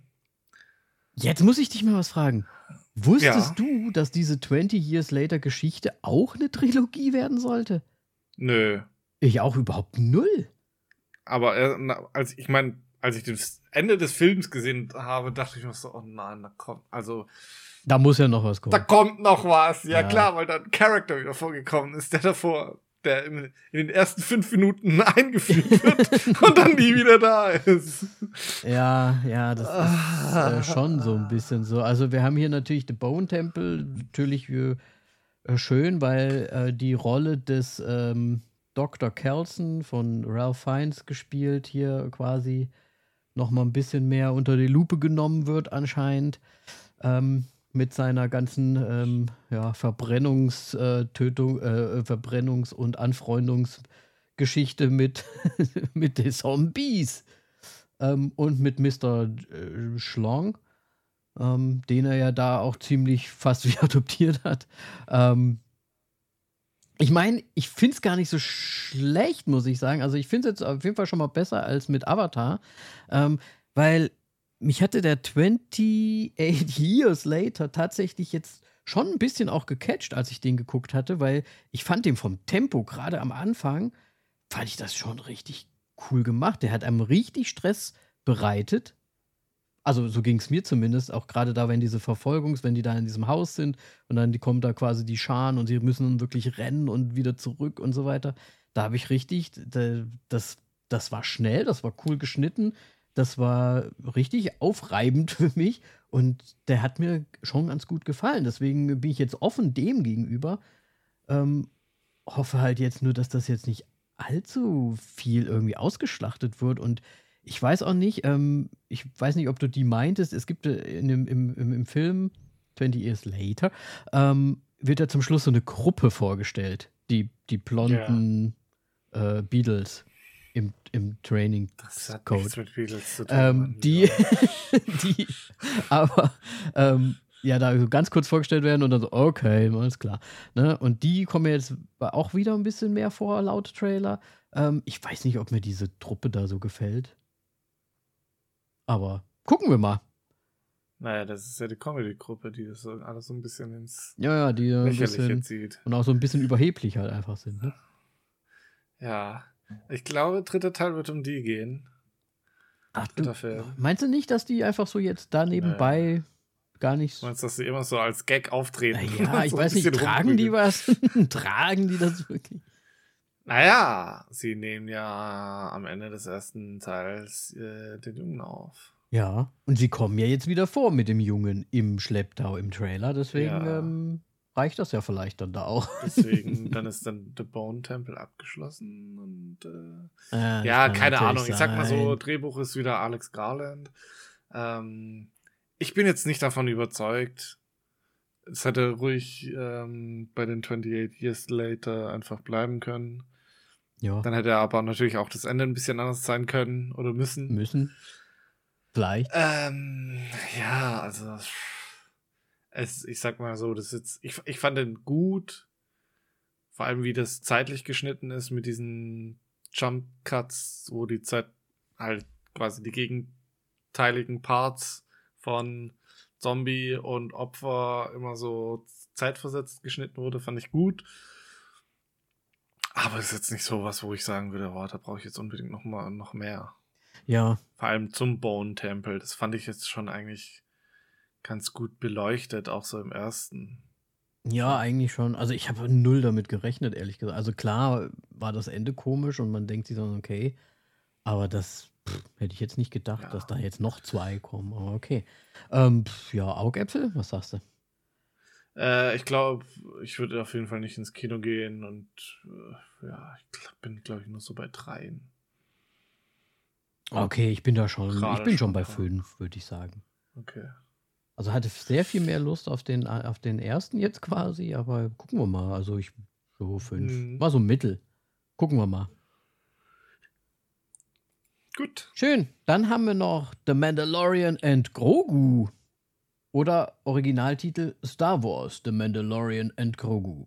Jetzt muss ich dich mal was fragen. Wusstest Ja. du, dass diese twenty Years Later Geschichte auch eine Trilogie werden sollte? Nö. Ich auch überhaupt null. Aber äh, na, als ich meine, als ich das Ende des Films gesehen habe, dachte ich mir so, oh nein, da kommt, also Da muss ja noch was da kommen. kommt noch was. Ja, Ja. klar, weil da ein Charakter wieder vorgekommen ist, der davor, der in, in den ersten fünf Minuten eingeführt wird und dann nie wieder da ist. Ja, ja, das ist äh, schon so ein bisschen so. Also wir haben hier natürlich The Bone Temple, natürlich äh, schön, weil äh, die Rolle des ähm, Doktor Kelson von Ralph Fiennes gespielt hier quasi noch mal ein bisschen mehr unter die Lupe genommen wird anscheinend. Ähm, mit seiner ganzen ähm, ja, Verbrennungs-, äh, Tötung, äh, Verbrennungs- und Anfreundungsgeschichte mit, mit den Zombies. Ähm, und mit Mister Äh, Schlong, ähm, den er ja da auch ziemlich fast wie adoptiert hat. Ähm, ich meine, ich finde es gar nicht so schlecht, muss ich sagen. Also ich finde es jetzt auf jeden Fall schon mal besser als mit Avatar, ähm, weil mich hatte der twenty-eight Years Later tatsächlich jetzt schon ein bisschen auch gecatcht, als ich den geguckt hatte, weil ich fand den vom Tempo, gerade am Anfang, fand ich das schon richtig cool gemacht. Der hat einem richtig Stress bereitet. Also so ging es mir zumindest, auch gerade da, wenn diese Verfolgungs-, wenn die da in diesem Haus sind und dann die kommen da quasi die Scharen und sie müssen dann wirklich rennen und wieder zurück und so weiter. Da habe ich richtig, da, das, das war schnell, das war cool geschnitten, das war richtig aufreibend für mich und der hat mir schon ganz gut gefallen. Deswegen bin ich jetzt offen dem gegenüber. Ähm, hoffe halt jetzt nur, dass das jetzt nicht allzu viel irgendwie ausgeschlachtet wird und ich weiß auch nicht, ähm, ich weiß nicht, ob du die meintest, es gibt äh, in dem, im, im, im Film twenty Years Later, ähm, wird ja zum Schluss so eine Gruppe vorgestellt, die, die blonden äh, Beatles im, im Training Das hat Code. nichts mit Beatles zu tun. Ähm, Mann. die, die, aber ähm, ja, da so ganz kurz vorgestellt werden und dann so, okay, alles klar. Ne? Und die kommen jetzt auch wieder ein bisschen mehr vor, laut Trailer. Ähm, ich weiß nicht, ob mir diese Truppe da so gefällt. Aber gucken wir mal. Naja, das ist ja die Comedy-Gruppe, die das so alles so ein bisschen ins Ja, ja, die ein Lächerliche bisschen zieht. und auch so ein bisschen überheblich halt einfach sind. Ne? Ja, ich glaube, dritter Teil wird um die gehen. Ach, Dritter du, Film. meinst du nicht, dass die einfach so jetzt da nebenbei gar nicht Du meinst, dass sie immer so als Gag auftreten? Ja, ich So ein weiß nicht, bisschen tragen die rumprügeln. was? Tragen die das wirklich? Naja, sie nehmen ja am Ende des ersten Teils äh, den Jungen auf. Ja, und sie kommen ja jetzt wieder vor mit dem Jungen im Schlepptau im Trailer, deswegen Ja. ähm, reicht das ja vielleicht dann da auch. Deswegen, dann ist dann The Bone Temple abgeschlossen und äh, Ja, das ja, kann keine natürlich Ahnung. Ich sag mal so, sein. Drehbuch ist wieder Alex Garland. Ähm, ich bin jetzt nicht davon überzeugt. Es hätte ruhig ähm, bei den twenty-eight Years Later einfach bleiben können. Ja, Dann hätte aber natürlich auch das Ende ein bisschen anders sein können oder müssen. müssen. Vielleicht. Ähm, ja, also es, ich sag mal so, das ist jetzt, ich, ich fand den gut, vor allem wie das zeitlich geschnitten ist mit diesen Jump Cuts, wo die Zeit halt quasi die gegenteiligen Parts von Zombie und Opfer immer so zeitversetzt geschnitten wurde, fand ich gut. Aber es ist jetzt nicht so was, wo ich sagen würde, oh, da brauche ich jetzt unbedingt noch mal noch mehr. Ja, Vor allem zum Bone Temple. Das fand ich jetzt schon eigentlich ganz gut beleuchtet, auch so im ersten. ja, eigentlich schon. Also ich habe null damit gerechnet, ehrlich gesagt. Also klar war das Ende komisch und man denkt sich dann, okay, aber das pff, hätte ich jetzt nicht gedacht, Ja. dass da jetzt noch zwei kommen. Aber okay. Ähm, pff, ja, Augäpfel, was sagst du? Äh, ich glaube, ich würde auf jeden Fall nicht ins Kino gehen und äh, ja, ich glaub, bin, glaube ich, nur so bei dreien. Okay, ich bin da schon, ich Gerade bin schon schon bei dran. fünf, würde ich sagen. Okay. Also hatte sehr viel mehr Lust auf den, auf den ersten jetzt quasi, aber gucken wir mal. Also ich so fünf. Mhm. War so Mittel. Gucken wir mal. Gut. Schön. Dann haben wir noch The Mandalorian and Grogu. Oder Originaltitel Star Wars, The Mandalorian and Grogu.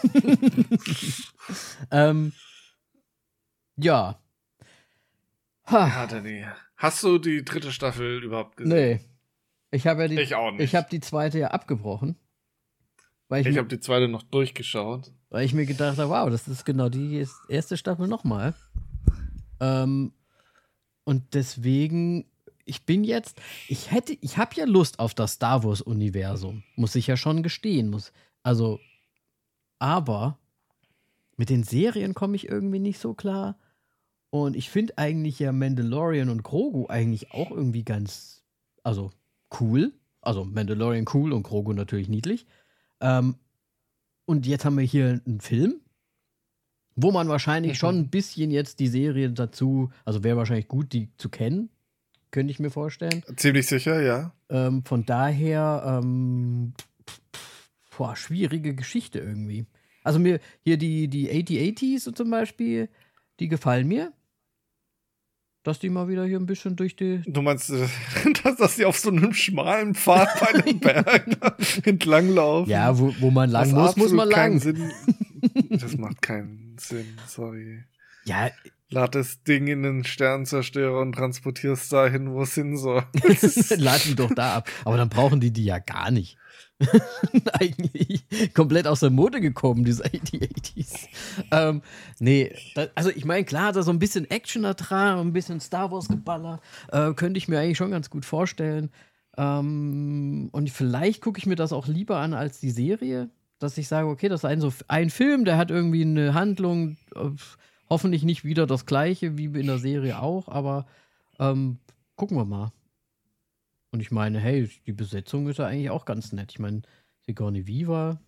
ähm, ja. Ha. Ja, Danny. Hast du die dritte Staffel überhaupt gesehen? Nee. Ich habe ja die, Ich auch nicht. ich habe die zweite ja abgebrochen. Weil ich, Ich mir, habe die zweite noch durchgeschaut. weil ich mir gedacht habe, wow, das ist genau die erste Staffel nochmal. Ähm, und deswegen, ich bin jetzt, ich hätte, ich habe ja Lust auf das Star Wars-Universum. Muss ich ja schon gestehen. Muss, also, aber mit den Serien komme ich irgendwie nicht so klar. Und ich finde eigentlich ja Mandalorian und Grogu eigentlich auch irgendwie ganz, also cool. Also Mandalorian cool und Grogu natürlich niedlich. Ähm, und jetzt haben wir hier einen Film, wo man wahrscheinlich Mhm. schon ein bisschen jetzt die Serie dazu, also wäre wahrscheinlich gut, die zu kennen, könnte ich mir vorstellen. Ziemlich sicher, ja. Ähm, von daher, ähm, boah, schwierige Geschichte irgendwie. Also mir hier die, die achtzig zum Beispiel, die gefallen mir. Dass die mal wieder hier ein bisschen durch die. Du meinst, äh, dass, dass die auf so einem schmalen Pfad bei dem Berg entlanglaufen? Ja, wo, wo man lang Was muss, muss absolut man keinen lang. Sinn. Das macht keinen Sinn, sorry. Ja, Lad das Ding in den Sternzerstörer und transportierst dahin, wo es hin soll. lad die doch da ab. Aber dann brauchen die die ja gar nicht. Eigentlich komplett aus der Mode gekommen, diese achtzig. ähm, nee, da, also ich meine, klar, da so ein bisschen Action da dran, ein bisschen Star Wars Geballer, äh, könnte ich mir eigentlich schon ganz gut vorstellen. Ähm, und vielleicht gucke ich mir das auch lieber an als die Serie, dass ich sage, okay, das ist ein, so ein Film, der hat irgendwie eine Handlung, äh, Hoffentlich nicht wieder das Gleiche wie in der Serie auch, aber ähm, gucken wir mal. Und ich meine, hey, die Besetzung ist ja eigentlich auch ganz nett. Ich meine, Sigourney Weaver.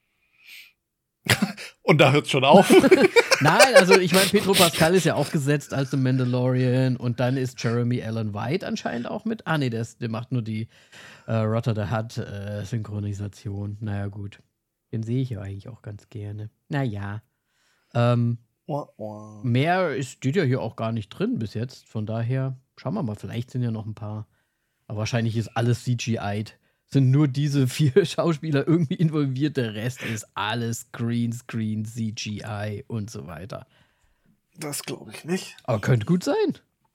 Und da hört's schon auf. Nein, also ich meine, Pedro Pascal ist ja auch gesetzt als The Mandalorian und dann ist Jeremy Allen White anscheinend auch mit. Ah, nee, der, ist, der macht nur die äh, Rotter the Hutt äh, Synchronisation. Naja, gut. Den sehe ich ja eigentlich auch ganz gerne. Naja. Ähm, mehr steht ja hier auch gar nicht drin bis jetzt. Von daher, schauen wir mal, vielleicht sind ja noch ein paar. Aber wahrscheinlich ist alles C G I'd. Sind nur diese vier Schauspieler irgendwie involviert. Der Rest ist alles Greenscreen, C G I und so weiter. Das glaube ich nicht. Aber könnte gut sein.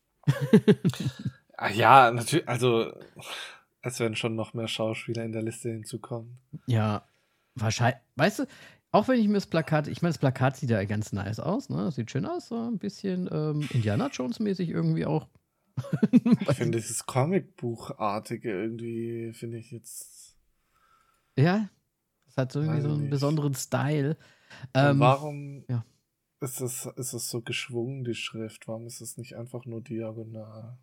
Ach ja, natürlich. Also, es werden schon noch mehr Schauspieler in der Liste hinzukommen. Ja, wahrscheinlich. Weißt du, auch wenn ich mir das Plakat, ich meine, das Plakat sieht ja ganz nice aus, ne? Das sieht schön aus, so ein bisschen ähm, Indiana Jones-mäßig irgendwie auch. Ich finde dieses Comicbuchartige irgendwie, finde ich jetzt. Ja, das hat so irgendwie Weiß so einen nicht. besonderen Style. Und Ähm, warum ja. ist es ist es so geschwungen, die Schrift? Warum ist es nicht einfach nur diagonal?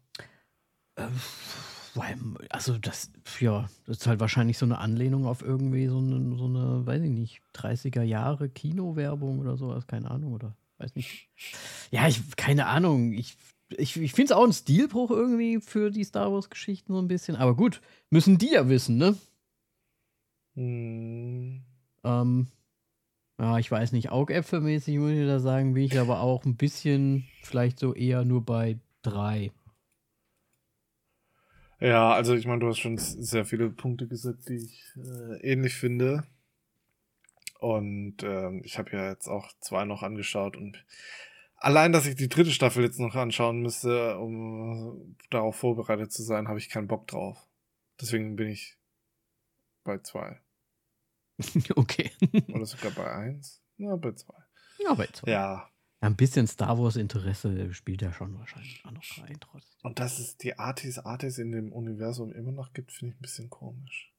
weil, also das, ja, das ist halt wahrscheinlich so eine Anlehnung auf irgendwie so eine, so eine, weiß ich nicht, dreißiger Jahre Kinowerbung oder sowas, keine Ahnung, oder weiß nicht. Ja, ich, keine Ahnung, ich Ich, ich finde es auch ein Stilbruch irgendwie für die Star Wars-Geschichten so ein bisschen. Aber gut, müssen die ja wissen, ne? Hm. Ähm, ja, ich weiß nicht, Augäpfelmäßig muss ich da sagen, bin ich aber auch ein bisschen vielleicht so eher nur bei drei. Ja, also ich meine, du hast schon sehr viele Punkte gesagt, die ich äh, ähnlich finde. Und ähm, ich habe ja jetzt auch zwei noch angeschaut und allein, dass ich die dritte Staffel jetzt noch anschauen müsste, um darauf vorbereitet zu sein, habe ich keinen Bock drauf. Deswegen bin ich bei zwei. Okay. Oder sogar bei eins. Na, bei zwei. Ja, bei zwei. Ja. Ein bisschen Star Wars-Interesse spielt ja schon wahrscheinlich auch noch rein trotzdem. Und dass es die Artis Artis in dem Universum immer noch gibt, finde ich ein bisschen komisch.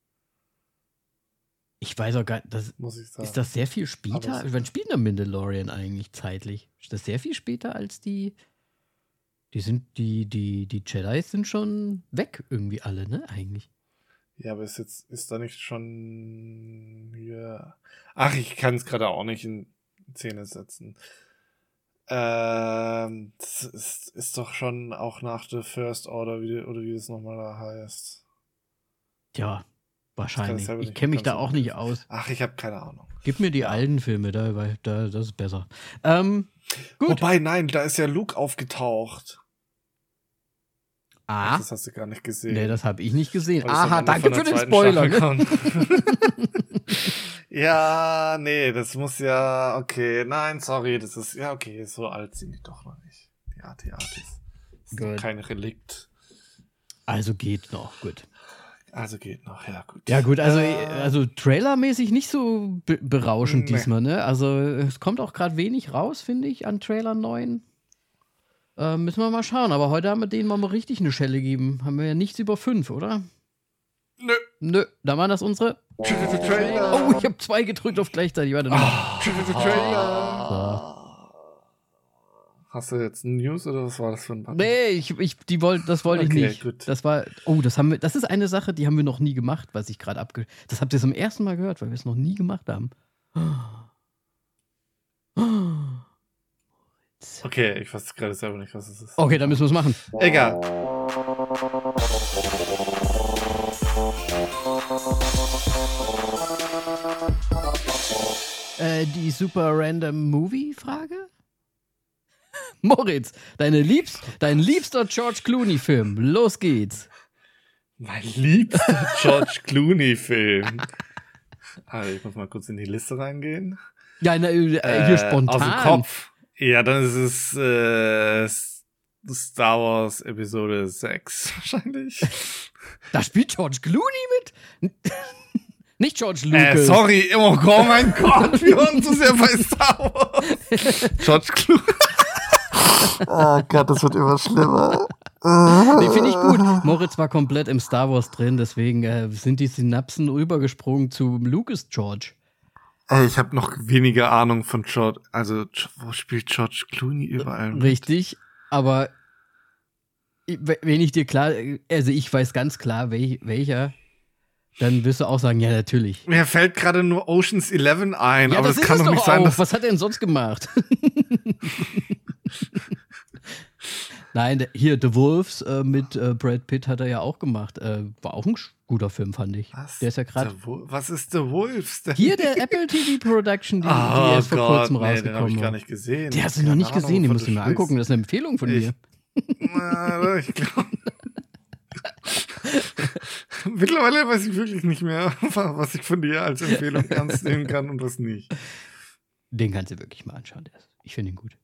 Ich weiß auch gar nicht, das, Muss ich sagen. ist das sehr viel später? Aber Wann spielt der Mandalorian eigentlich zeitlich? Ist das sehr viel später als die. Die sind, die, die, die Jedi sind schon weg irgendwie alle, ne? Eigentlich. Ja, aber ist jetzt, ist da nicht schon hier. Ach, ich kann es gerade auch nicht in Szene setzen. Ähm, das ist, ist doch schon auch nach The First Order, wie, oder wie das nochmal da heißt. Ja, wahrscheinlich. selber Ich nicht kenne mich ganz da so auch gut. nicht aus. Ach, ich habe keine Ahnung. Gib mir die Ja. alten Filme, da, weil da, das ist besser. Ähm, gut. Wobei, nein, da ist ja Luke aufgetaucht. Ah, Das hast du gar nicht gesehen. nee, das habe ich nicht gesehen. Weil das am Aha, Ende danke von der für den zweiten Spoiler. Staffel Ne? kommt. Ja, nee, das muss ja, okay, nein, sorry, das ist, ja, okay, so alt sind die doch noch nicht. Die A T Artis. Das ist Gut. noch kein Relikt. Also geht noch, gut. Also geht noch, ja, gut. Ja, gut, also, Äh, also trailermäßig nicht so be berauschend Nee. diesmal, ne? Also, es kommt auch gerade wenig raus, finde ich, an Trailern neuen. Äh, müssen wir mal schauen. Aber heute haben wir denen mal richtig eine Schelle gegeben. Haben wir ja nichts über fünf, oder? Nö. Nö, dann waren das unsere. Trailer. Oh, ich habe zwei gedrückt auf gleichzeitig. Warte noch. Trailer. Hast du jetzt News oder was war das für ein Button? Nee, ich, ich, die wollt, das wollte ich Okay, nicht. gut. Das war. Oh, das haben wir. Das ist eine Sache, die haben wir noch nie gemacht, was ich gerade abge. Das habt ihr zum ersten Mal gehört, weil wir es noch nie gemacht haben. Okay, ich weiß gerade selber nicht, was es ist. Okay, dann müssen wir es machen. Egal. Äh, die super random Movie-Frage? Moritz, deine liebst, dein liebster George Clooney-Film. Los geht's. Mein liebster George Clooney-Film. Also, ich muss mal kurz in die Liste reingehen. Ja, na, äh, Äh, hier spontan. Aus dem Kopf. Ja, dann ist es äh, Star Wars Episode sechs wahrscheinlich. Da spielt George Clooney mit? Nicht George Äh, Lucas. sorry, oh, oh mein Gott, wir waren zu sehr bei Star Wars. George Clooney. Oh Gott, das wird immer schlimmer. Nee, finde ich gut. Moritz war komplett im Star Wars drin, deswegen äh, sind die Synapsen rübergesprungen zu Lucas George. Ey, ich habe noch weniger Ahnung von George. Also, wo spielt George Clooney überall mit? Richtig, aber wenn ich dir klar, also ich weiß ganz klar, wel, welcher, dann wirst du auch sagen, ja, natürlich. Mir fällt gerade nur Ocean's Eleven ein, ja, aber das es kann doch nicht sein, auch. dass... Was hat er denn sonst gemacht? Nein, der- hier The Wolves äh, mit äh, Brad Pitt hat er ja auch gemacht. Äh, war auch ein sch- guter Film, fand ich. Was? Der ist ja gerade. The Wo- Was ist The Wolves denn? Hier der Apple T V Production, die, die Oh erst vor Gott, kurzem nee, den habe rausgekommen ich gar war. nicht gesehen. Die hast du Keine noch nicht Ahnung, gesehen, die wovon musst du du mir angucken. sprichst. Das ist eine Empfehlung von Ich- mir. Na, ich glaube. Mittlerweile weiß ich wirklich nicht mehr, was ich von dir als Empfehlung ernst nehmen kann und was nicht. Den kannst du wirklich mal anschauen. der ist- Ich finde ihn gut.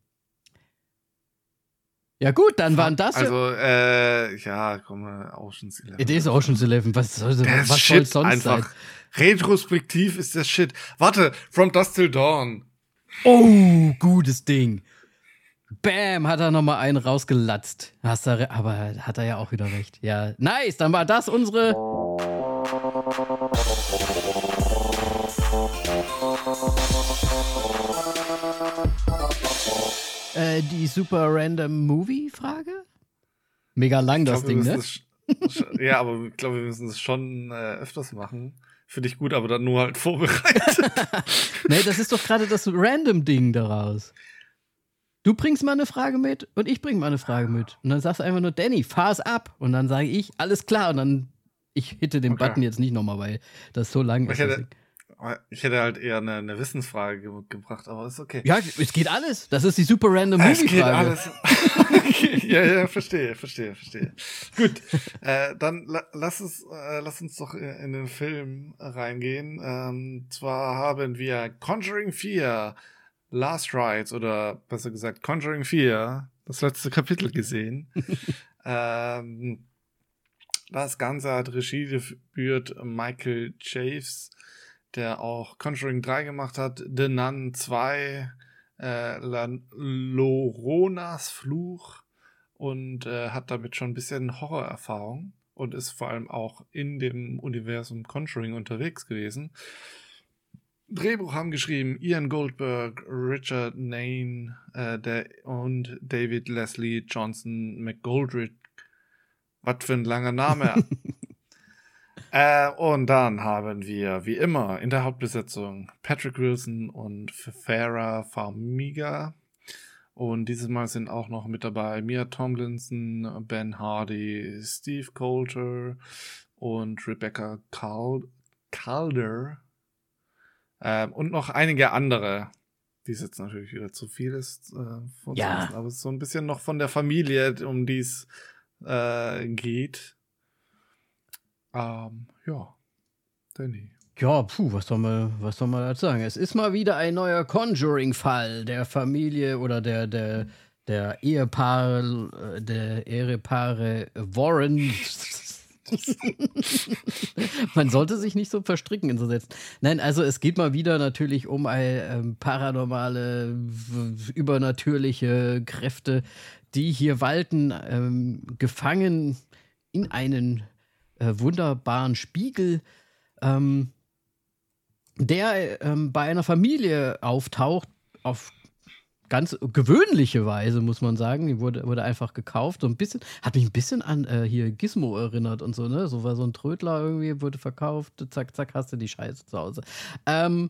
Ja gut, dann waren das ja. Also, äh, ja, komm mal, Ocean's Eleven. Der ist Ocean's Eleven. Was soll Der ist was Shit, soll's sonst einfach. sein? Retrospektiv ist das Shit. Warte, From Dusk Till Dawn. Oh, gutes Ding. Bam, hat er nochmal einen rausgelatzt. Hast du, re- aber hat er ja auch wieder recht. Ja, nice, dann war das unsere. Äh, die Super Random Movie Frage? Mega lang das Ich glaub, Ding, wir ne? müssen das sch- ja, aber ich glaube, wir müssen es schon äh, öfters machen. Finde ich gut, aber dann nur halt vorbereitet. Nee, das ist doch gerade das Random-Ding daraus. Du bringst mal eine Frage mit und ich bring mal eine Frage mit. Und dann sagst du einfach nur, Danny, fahr's ab. Und dann sage ich, alles klar. Und dann, ich hitte den Okay. Button jetzt nicht nochmal, weil das so lang Ich ist. hätte, ich hätte halt eher eine, eine Wissensfrage ge gebracht, aber ist okay. Ja, es geht alles. Das ist die super random Es Movie geht Frage. alles. Okay, ja, ja, verstehe, verstehe, verstehe. Gut, äh, dann la lass, es, äh, lass uns doch in den Film reingehen. Ähm, zwar haben wir Conjuring vier, Last Rites, oder besser gesagt Conjuring vier, das letzte Kapitel gesehen. ähm, das Ganze hat Regie geführt Michael Chaves, der auch Conjuring drei gemacht hat, The Nun zwei, äh, La Lloronas Fluch und äh, hat damit schon ein bisschen Horrorerfahrung und ist vor allem auch in dem Universum Conjuring unterwegs gewesen. Drehbuch haben geschrieben Ian Goldberg, Richard Nain äh, der, und David Leslie Johnson McGoldrick. Was für ein langer Name. Äh, und dann haben wir, wie immer, in der Hauptbesetzung Patrick Wilson und Farrah Farmiga. Und dieses Mal sind auch noch mit dabei Mia Tomlinson, Ben Hardy, Steve Coulter und Rebecca Cal Calder. Ähm, und noch einige andere, die es jetzt natürlich wieder zu viel ist, äh, von Ja. aber es ist so ein bisschen noch von der Familie, um die es äh, geht. Ähm, ja, Danny. Ja, puh, was soll man, was soll man dazu sagen? Es ist mal wieder ein neuer Conjuring-Fall der Familie oder der, der, der Ehepaare, äh, der Ehepaare Warren. Man sollte sich nicht so verstricken in so Sätzen. Nein, also es geht mal wieder natürlich um äh, ähm, paranormale, w- übernatürliche Kräfte, die hier walten, ähm, gefangen in einen äh, wunderbaren Spiegel, ähm, der ähm, bei einer Familie auftaucht, auf ganz gewöhnliche Weise, muss man sagen. Die wurde, wurde einfach gekauft. So ein bisschen, hat mich ein bisschen an äh, hier Gizmo erinnert und so, ne? So war so ein Trödler irgendwie, wurde verkauft, zack, zack, hast du die Scheiße zu Hause. Ähm,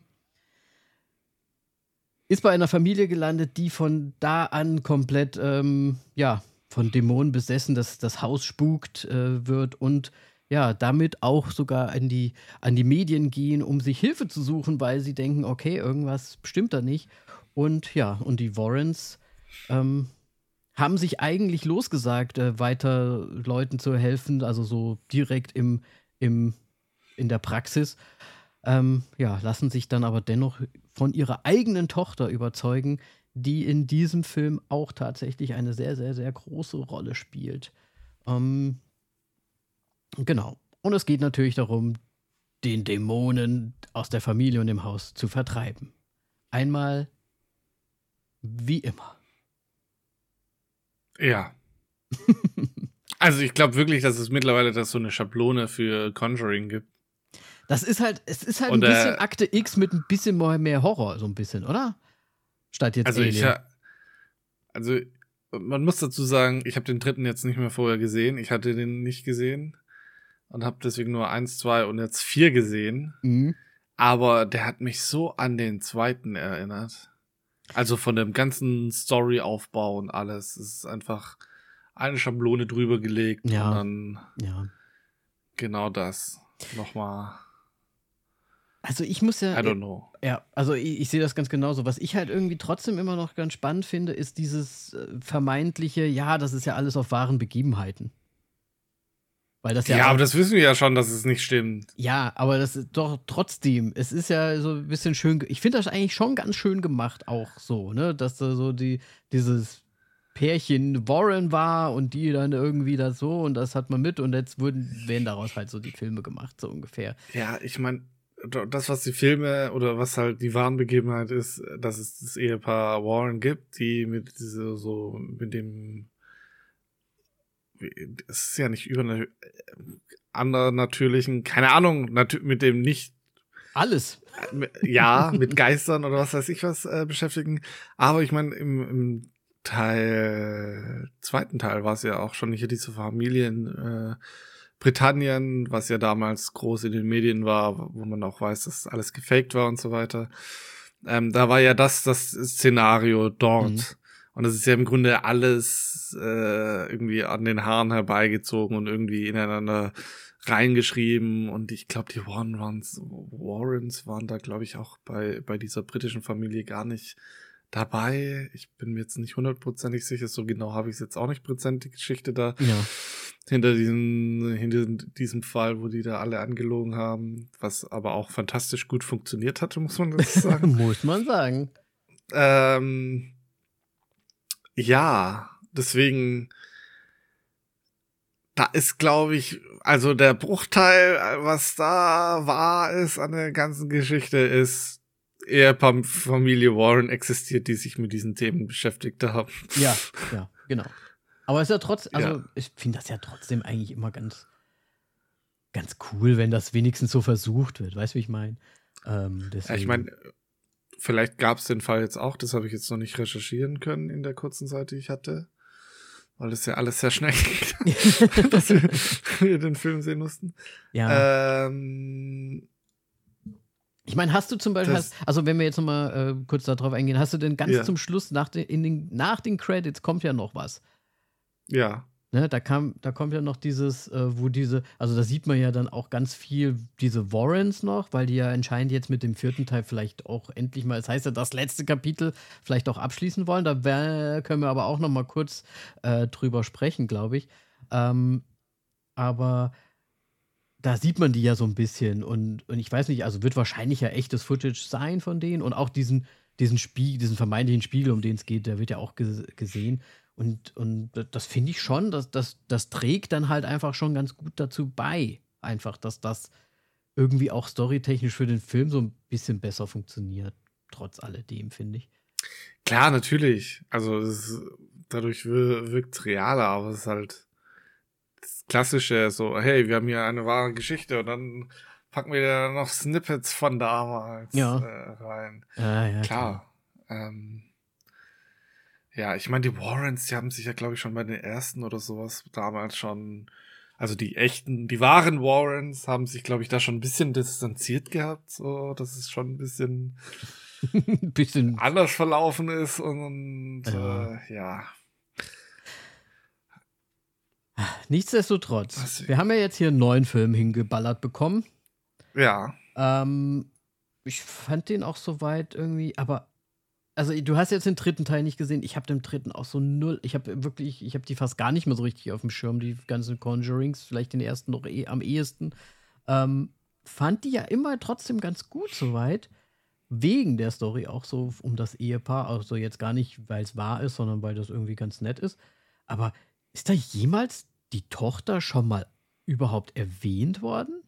ist bei einer Familie gelandet, die von da an komplett, ähm, ja, von Dämonen besessen, dass das Haus spukt äh, wird und ja, damit auch sogar an die, an die Medien gehen, um sich Hilfe zu suchen, weil sie denken, okay, irgendwas stimmt da nicht. Und ja, und die Warrens ähm, haben sich eigentlich losgesagt, äh, weiter Leuten zu helfen, also so direkt im, im, in der Praxis. Ähm, ja, lassen sich dann aber dennoch von ihrer eigenen Tochter überzeugen, die in diesem Film auch tatsächlich eine sehr, sehr, sehr große Rolle spielt. Ähm, genau. Und es geht natürlich darum, den Dämonen aus der Familie und dem Haus zu vertreiben. Einmal wie immer. Ja. Also ich glaube wirklich, dass es mittlerweile das so eine Schablone für Conjuring gibt. Das ist halt, es ist halt Und, ein bisschen äh, Akte X mit ein bisschen mehr, mehr Horror, so ein bisschen, oder? Statt jetzt Also Alien. ich, ha- also man muss dazu sagen, ich habe den dritten jetzt nicht mehr vorher gesehen. Ich hatte den nicht gesehen und habe deswegen nur eins, zwei und jetzt vier gesehen. Mhm. Aber der hat mich so an den zweiten erinnert. Also von dem ganzen Storyaufbau und alles. Es ist einfach eine Schablone drüber gelegt Ja. und dann Ja. genau das. Nochmal, Also ich muss ja, I don't know. ja, also ich, ich sehe das ganz genauso. Was ich halt irgendwie trotzdem immer noch ganz spannend finde, ist dieses äh, vermeintliche, ja, das ist ja alles auf wahren Begebenheiten. Weil das ja, Ja, auch, aber das wissen wir ja schon, dass es nicht stimmt. ja, aber das ist doch trotzdem, es ist ja so ein bisschen schön, ge- ich finde das eigentlich schon ganz schön gemacht auch so, ne, dass da so die, dieses Pärchen Warren war und die dann irgendwie das so und das hat man mit und jetzt wurden, werden daraus halt so die Filme gemacht, so ungefähr. Ja, ich meine, das, was die Filme oder was halt die Wahnbegebenheit ist, dass es das Ehepaar Warren gibt, die mit diese so mit dem, es ist ja nicht über anderen natürlichen, keine Ahnung, natü- mit dem nicht, Alles. ja, mit Geistern oder was weiß ich was äh, beschäftigen. Aber ich meine, im, im Teil, zweiten Teil war es ja auch schon hier diese Familien, äh, Britannien, was ja damals groß in den Medien war, wo man auch weiß, dass alles gefaked war und so weiter. Ähm, da war ja das das Szenario dort. Mhm. Und das ist ja im Grunde alles äh, irgendwie an den Haaren herbeigezogen und irgendwie ineinander reingeschrieben. Und ich glaube, die Warren waren's, Warrens waren da, glaube ich, auch bei bei dieser britischen Familie gar nicht dabei. Ich bin mir jetzt nicht hundertprozentig sicher, so genau habe ich es jetzt auch nicht präsent, die Geschichte da Ja. hinter diesem, hinter diesem Fall, wo die da alle angelogen haben, was aber auch fantastisch gut funktioniert hatte, muss man dazu sagen. Muss man sagen. ähm, ja, deswegen, da ist, glaube ich, also der Bruchteil, was da wahr ist an der ganzen Geschichte, ist eher Pam- Familie Warren existiert, die sich mit diesen Themen beschäftigt haben. Ja, ja, genau. Aber es ist ja trotzdem, also Ja. ich finde das ja trotzdem eigentlich immer ganz, ganz cool, wenn das wenigstens so versucht wird. Weißt du, wie ich meine? Ähm, Ja, deswegen- ich meine, vielleicht gab es den Fall jetzt auch, das habe ich jetzt noch nicht recherchieren können in der kurzen Zeit, die ich hatte, weil das ja alles sehr schnell geht, dass wir, wir den Film sehen mussten. ja. Ähm, Ich meine, hast du zum Beispiel, das- hast, also wenn wir jetzt nochmal äh, kurz darauf eingehen, hast du denn ganz Ja. zum Schluss, nach den, in den, nach den Credits kommt ja noch was. ja, Ne, da kam, da kommt ja noch dieses, äh, wo diese, also da sieht man ja dann auch ganz viel diese Warrens noch, weil die ja anscheinend jetzt mit dem vierten Teil vielleicht auch endlich mal, das heißt ja, das letzte Kapitel vielleicht auch abschließen wollen. Da wär, können wir aber auch noch mal kurz äh, drüber sprechen, glaube ich. Ähm, aber da sieht man die ja so ein bisschen und, und ich weiß nicht, also wird wahrscheinlich ja echtes Footage sein von denen und auch diesen, diesen Spiegel, diesen vermeintlichen Spiegel, um den es geht, der wird ja auch ges gesehen. Und, und das finde ich schon, dass das, das trägt dann halt einfach schon ganz gut dazu bei. Einfach, dass das irgendwie auch storytechnisch für den Film so ein bisschen besser funktioniert. Trotz alledem, finde ich. klar, natürlich. Also es ist, dadurch wirkt es realer, aber es ist halt das Klassische, so, hey, wir haben hier eine wahre Geschichte und dann packen wir da noch Snippets von damals Ja. äh, rein. Ja, ja, Klar. Ähm, ja, ich meine, die Warrens, die haben sich ja, glaube ich, schon bei den ersten oder sowas damals schon, also die echten, die wahren Warrens haben sich, glaube ich, da schon ein bisschen distanziert gehabt, so, dass es schon ein bisschen Ein bisschen. anders verlaufen ist und Ja. äh, ja. Nichtsdestotrotz, Was- wir haben ja jetzt hier einen neuen Film hingeballert bekommen. Ja, Ähm, ich fand den auch soweit irgendwie, aber also du hast jetzt den dritten Teil nicht gesehen. Ich habe den dritten auch so null. Ich habe wirklich, ich habe die fast gar nicht mehr so richtig auf dem Schirm, die ganzen Conjurings, vielleicht den ersten noch eh, am ehesten. Ähm, fand die ja immer trotzdem ganz gut soweit. Wegen der Story auch so um das Ehepaar. Also jetzt gar nicht, weil es wahr ist, sondern weil das irgendwie ganz nett ist. Aber ist da jemals die Tochter schon mal überhaupt erwähnt worden?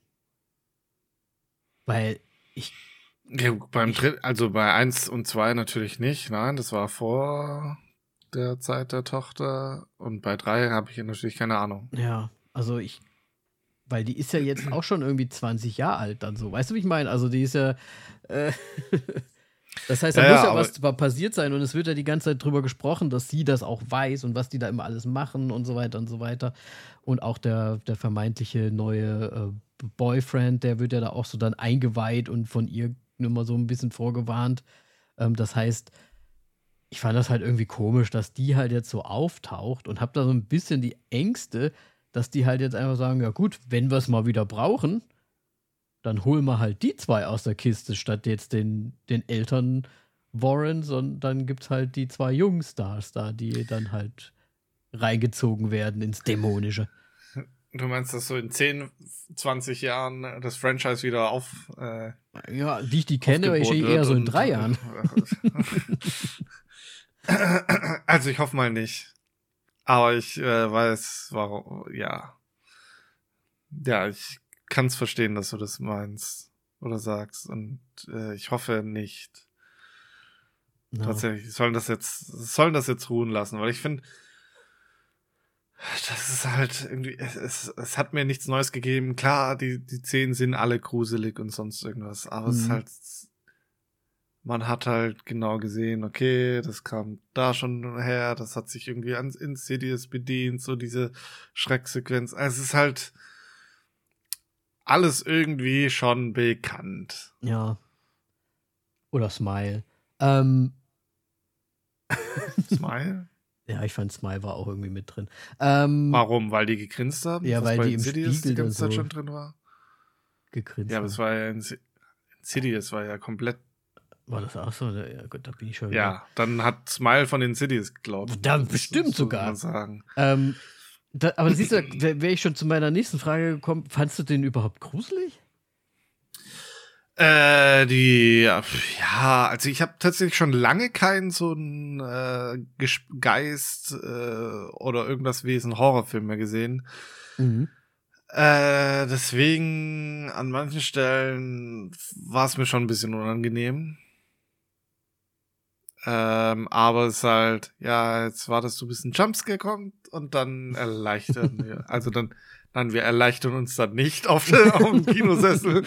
Weil ich ja beim dritten, also bei eins und zwei natürlich nicht, nein, das war vor der Zeit der Tochter und bei drei habe ich natürlich keine Ahnung. Ja, also ich weil die ist ja jetzt auch schon irgendwie zwanzig Jahre alt dann so. Weißt du, wie ich meine? Also die ist ja äh, das heißt, da Ja, muss ja, ja aber- was passiert sein und es wird ja die ganze Zeit drüber gesprochen, dass sie das auch weiß und was die da immer alles machen und so weiter und so weiter. Und auch der, der vermeintliche neue äh, Boyfriend, der wird ja da auch so dann eingeweiht und von ihr nur mal so ein bisschen vorgewarnt. Ähm, das heißt, ich fand das halt irgendwie komisch, dass die halt jetzt so auftaucht und hab da so ein bisschen die Ängste, dass die halt jetzt einfach sagen, ja gut, wenn wir es mal wieder brauchen, dann holen wir halt die zwei aus der Kiste, statt jetzt den, den Eltern Warren, sondern dann gibt's halt die zwei Jungstars da, die dann halt reingezogen werden ins Dämonische. Du meinst, dass so in zehn, zwanzig Jahren das Franchise wieder auf äh, Ja, die ich die kenne, ich aufgebohrt eher wird so in und- drei Jahren. Also ich hoffe mal nicht. Aber ich äh, weiß, warum, ja. Ja, ich kann es verstehen, dass du das meinst oder sagst. Und äh, ich hoffe nicht. Ja. Tatsächlich, sollen das jetzt, sollen das jetzt ruhen lassen, weil ich finde, das ist halt irgendwie, es, es, es hat mir nichts Neues gegeben. Klar, die, die Szenen sind alle gruselig und sonst irgendwas, aber es ist Mhm. halt, man hat halt genau gesehen, okay, das kam da schon her, das hat sich irgendwie an Insidious bedient, so diese Schrecksequenz. Also es ist halt alles irgendwie schon bekannt. Ja. Oder Smile. Ähm, Smile? ja, ich fand Smile war auch irgendwie mit drin. Ähm, Warum? Weil die gegrinst haben? Ja, Was weil bei die im Insidious Spiegel die ganze dann Zeit so schon drin war? gegrinst. Ja, aber haben. es war ja Insi- Insidious war ja komplett. War das auch so? Ja, gut, da bin ich schon. Ja, dann hat Smile von Insidious geglaubt. Da Das bestimmt muss man sogar. sagen. Ähm, da, aber siehst du, wäre ich schon zu meiner nächsten Frage gekommen, fandst du den überhaupt gruselig? Äh, die, ja, also ich habe tatsächlich schon lange keinen so einen äh, Ges- Geist äh, oder irgendwas Wesen Horrorfilm mehr gesehen. Mhm. Äh, deswegen an manchen Stellen war es mir schon ein bisschen unangenehm. Ähm, aber es ist halt, ja, jetzt wartest du, bis ein Jumpscare kommt und dann erleichtern wir. Also dann, nein, wir erleichtern uns dann nicht auf, der, auf dem Kinosessel.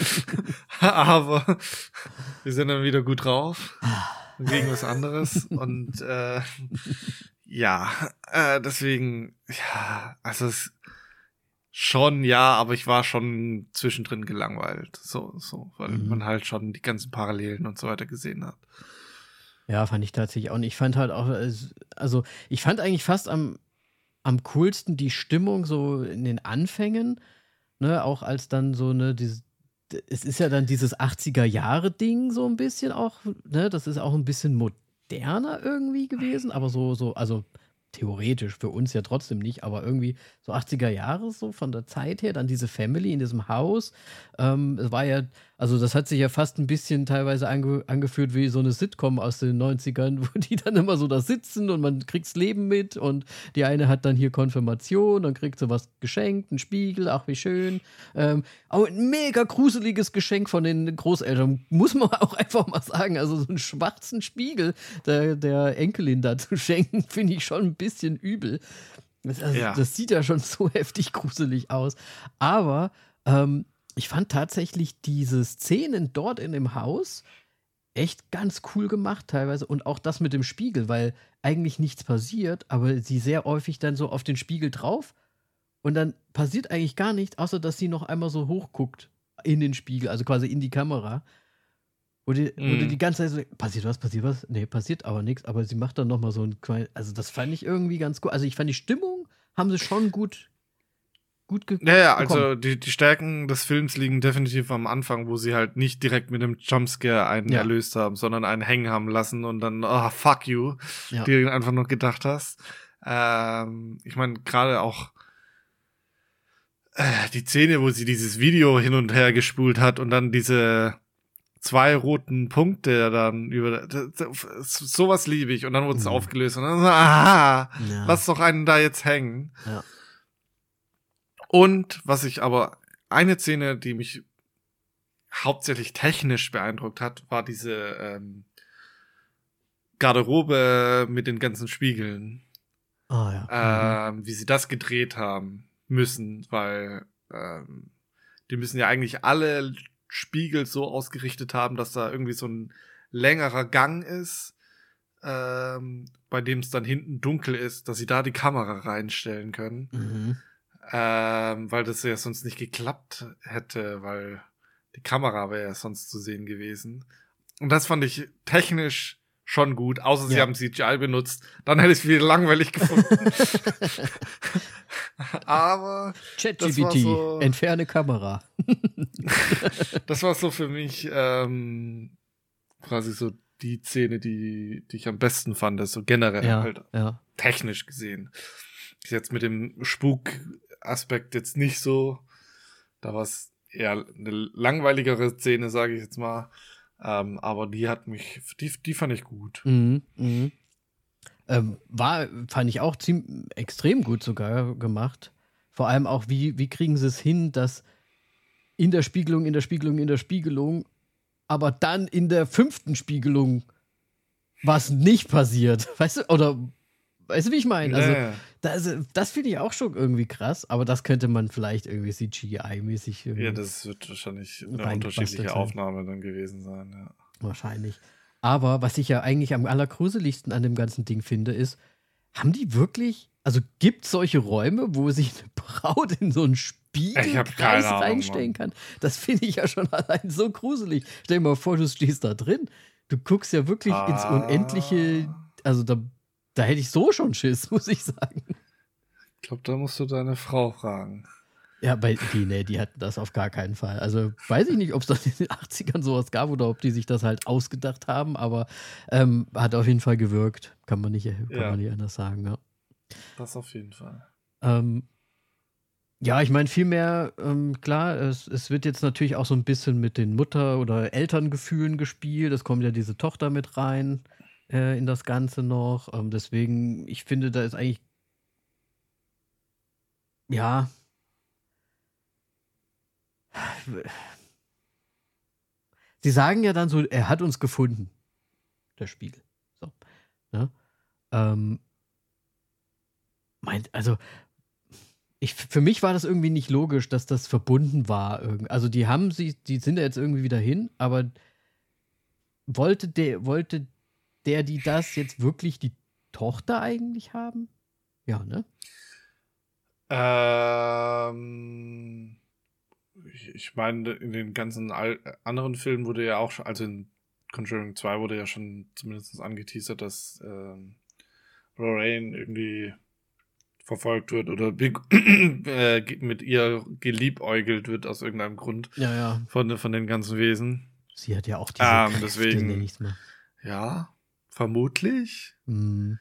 Aber wir sind dann wieder gut drauf und kriegen was anderes. Und äh, ja, äh, deswegen, ja, also es schon, ja, aber ich war schon zwischendrin gelangweilt. So, so, weil Mhm. man halt schon die ganzen Parallelen und so weiter gesehen hat. Ja, fand ich tatsächlich auch nicht. Ich fand halt auch, es- also ich fand eigentlich fast am, am coolsten die Stimmung so in den Anfängen, ne, auch als dann so, ne, dieses, es ist ja dann dieses achtziger-Jahre-Ding so ein bisschen auch, ne, das ist auch ein bisschen moderner irgendwie gewesen, aber so, so, also theoretisch für uns ja trotzdem nicht, aber irgendwie so achtziger Jahre so von der Zeit her, dann diese Family in diesem Haus, ähm, es war ja, also das hat sich ja fast ein bisschen teilweise ange angefühlt wie so eine Sitcom aus den neunzigern, wo die dann immer so da sitzen und man kriegt's Leben mit und die eine hat dann hier Konfirmation, dann kriegt sie was geschenkt, einen Spiegel, ach wie schön. Ähm, auch ein mega gruseliges Geschenk von den Großeltern, muss man auch einfach mal sagen. Also so einen schwarzen Spiegel der, der Enkelin da zu schenken, finde ich schon ein bisschen übel. Das, also, Ja. das sieht ja schon so heftig gruselig aus. Aber ähm, ich fand tatsächlich diese Szenen dort in dem Haus echt ganz cool gemacht teilweise. Und auch das mit dem Spiegel, weil eigentlich nichts passiert, aber sie sehr häufig dann so auf den Spiegel drauf und dann passiert eigentlich gar nichts, außer dass sie noch einmal so hochguckt in den Spiegel, also quasi in die Kamera. Wo die, wo die Mhm. die ganze Zeit so, passiert was, passiert was? Nee, passiert aber nichts, aber sie macht dann noch mal so ein kleines, also das fand ich irgendwie ganz gut. Also ich fand die Stimmung haben sie schon gut, gut ge Ja, ja, bekommen. also die, die Stärken des Films liegen definitiv am Anfang, wo sie halt nicht direkt mit einem Jumpscare einen Ja. erlöst haben, sondern einen hängen haben lassen und dann, ah, fuck you, Ja. dir einfach noch gedacht hast. Ähm, ich meine, gerade auch äh, die Szene, wo sie dieses Video hin und her gespult hat und dann diese zwei roten Punkte dann über, das- das- sowas liebe ich und dann wurde es Mhm. aufgelöst und dann, aha, Ja. lass doch einen da jetzt hängen. Ja. Und was ich aber, eine Szene, die mich hauptsächlich technisch beeindruckt hat, war diese ähm, Garderobe mit den ganzen Spiegeln. Ah ja. Ähm, wie sie das gedreht haben müssen, weil ähm, die müssen ja eigentlich alle Spiegel so ausgerichtet haben, dass da irgendwie so ein längerer Gang ist, ähm, bei dem es dann hinten dunkel ist, dass sie da die Kamera reinstellen können. Mhm. Ähm, weil das ja sonst nicht geklappt hätte, weil die Kamera wäre ja sonst zu sehen gewesen. Und das fand ich technisch schon gut, außer sie Ja. haben C G I benutzt. Dann hätte ich es wieder langweilig gefunden. Aber das war ChatGPT, so- entferne Kamera. das war so für mich ähm, quasi so die Szene, die, die ich am besten fand, so generell Ja, halt ja. technisch gesehen. Ist jetzt mit dem Spuk-Aspekt jetzt nicht so. Da war es eher eine langweiligere Szene, sage ich jetzt mal. Ähm, aber die hat mich, die, die fand ich gut. Mhm, mhm. Ähm, war, fand ich auch ziemlich extrem gut sogar gemacht. Vor allem auch, wie, wie kriegen sie es hin, dass in der Spiegelung, in der Spiegelung, in der Spiegelung, aber dann in der fünften Spiegelung was nicht passiert. Weißt du, oder weißt du, wie ich meine? Also, Ja. das, das finde ich auch schon irgendwie krass, aber das könnte man vielleicht irgendwie C G I-mäßig irgendwie Ja, das wird wahrscheinlich eine Reingebastelt unterschiedliche sein. Aufnahme dann gewesen sein. Ja. wahrscheinlich. Aber was ich ja eigentlich am allergruseligsten an dem ganzen Ding finde, ist, haben die wirklich, also gibt es solche Räume, wo sich eine Braut in so einen Ich hab Spiegelkreis keine Ahnung, reinstellen Mann. kann? Das finde ich ja schon allein so gruselig. Stell dir mal vor, du stehst da drin. Du guckst ja wirklich ins Ah. Unendliche, also da, da hätte ich so schon Schiss, muss ich sagen. Ich glaube, da musst du deine Frau fragen. Ja, bei die, nee, die hatten das auf gar keinen Fall. Also weiß ich nicht, ob es da in den achtzigern sowas gab oder ob die sich das halt ausgedacht haben, aber ähm, hat auf jeden Fall gewirkt. Kann man nicht, kann Ja. man nicht anders sagen, ja. Das auf jeden Fall. Ähm, ja, ich meine, vielmehr, ähm, klar, es, es wird jetzt natürlich auch so ein bisschen mit den Mutter- oder Elterngefühlen gespielt. Es kommt ja diese Tochter mit rein äh, in das Ganze noch. Ähm, deswegen, ich finde, da ist eigentlich, ja, sie sagen ja dann so, er hat uns gefunden, der Spiegel. So. Ne? Ähm, meint, also, ich, für mich war das irgendwie nicht logisch, dass das verbunden war. irgend- Also, die haben sie, die sind ja jetzt irgendwie wieder hin, aber wollte der, wollte der, die das jetzt wirklich die Tochter eigentlich haben? Ja, ne? Ähm, ich, ich meine, in den ganzen Al anderen Filmen wurde ja auch schon, also in Conjuring zwei wurde ja schon zumindest angeteasert, dass ähm, Lorraine irgendwie verfolgt wird oder be- äh, ge- mit ihr geliebäugelt wird aus irgendeinem Grund Ja, ja. von, von den ganzen Wesen. Sie hat ja auch diese Ähm, Kräfte, deswegen- nenn ich's mal. Ja, vermutlich. Mhm.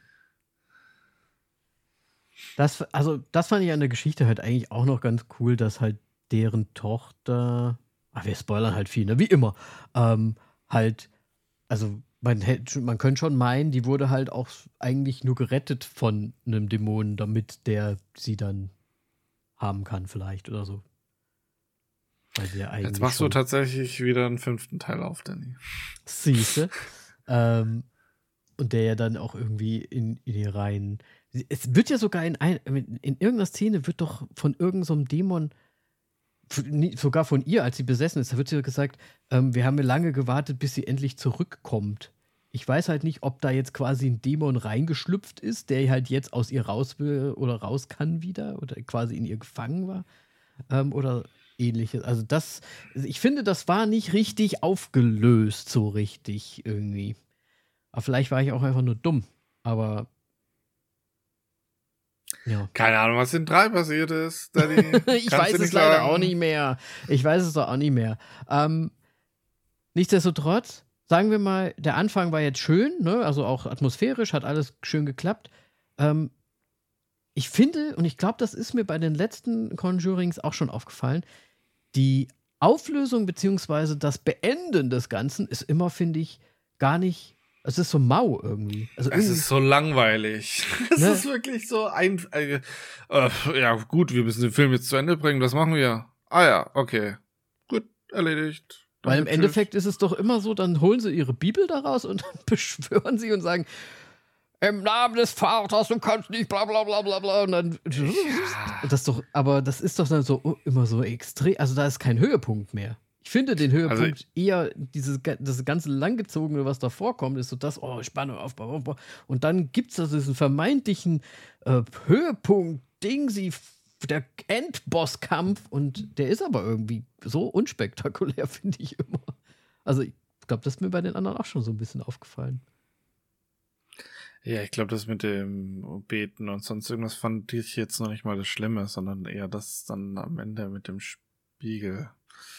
Das, also, das fand ich an der Geschichte halt eigentlich auch noch ganz cool, dass halt deren Tochter, ach, wir spoilern halt viel, ne? Wie immer, ähm, halt, also man, hätte, man könnte schon meinen, die wurde halt auch eigentlich nur gerettet von einem Dämonen, damit der sie dann haben kann, vielleicht oder so. Weil sie ja eigentlich Jetzt machst schon, du tatsächlich wieder einen fünften Teil auf, Danny. siehste. ähm, und der ja dann auch irgendwie in, in ihr rein. Es wird ja sogar in, ein, in irgendeiner Szene wird doch von irgendeinem so einem Dämon, f- nie- sogar von ihr, als sie besessen ist, da wird ja gesagt, ähm, wir haben ja lange gewartet, bis sie endlich zurückkommt. Ich weiß halt nicht, ob da jetzt quasi ein Dämon reingeschlüpft ist, der halt jetzt aus ihr raus will oder raus kann wieder oder quasi in ihr gefangen war ähm, oder ähnliches. Also das, ich finde, das war nicht richtig aufgelöst, so richtig irgendwie. Aber vielleicht war ich auch einfach nur dumm. Aber ja. Keine Ahnung, was in drei passiert ist, Danny. Ich Kannst weiß du es nicht leider sagen. auch nicht mehr. Ich weiß es doch auch nicht mehr. Ähm, nichtsdestotrotz, sagen wir mal, der Anfang war jetzt schön, ne? Also auch atmosphärisch, hat alles schön geklappt. Ähm, ich finde, und ich glaube, das ist mir bei den letzten Conjurings auch schon aufgefallen, die Auflösung beziehungsweise das Beenden des Ganzen ist immer, finde ich, gar nicht. Es ist so mau irgendwie. Also Es irgendwie ist so langweilig. Es Ne? ist wirklich so ein. Äh, äh, ja, gut, wir müssen den Film jetzt zu Ende bringen. Was machen wir? Ah ja, okay. Gut, erledigt. Weil im Danke, Endeffekt ist es doch immer so, dann holen sie ihre Bibel daraus und dann beschwören sie und sagen, im Namen des Vaters, du kannst nicht bla bla bla bla bla. Und dann, Ja. das ist doch, aber das ist doch dann so immer so extrem, also da ist kein Höhepunkt mehr. Ich finde den Höhepunkt Also eher, dieses, das ganze Langgezogene, was da vorkommt, ist so das, oh, Spannung, Aufbau, Aufbau. Und dann gibt es also diesen vermeintlichen äh, Höhepunkt-Ding, sie der Endbosskampf und der ist aber irgendwie so unspektakulär, finde ich immer. Also ich glaube, das ist mir bei den anderen auch schon so ein bisschen aufgefallen. Ja, ich glaube, das mit dem Beten und sonst irgendwas fand ich jetzt noch nicht mal das Schlimme, sondern eher das dann am Ende mit dem Spiegel.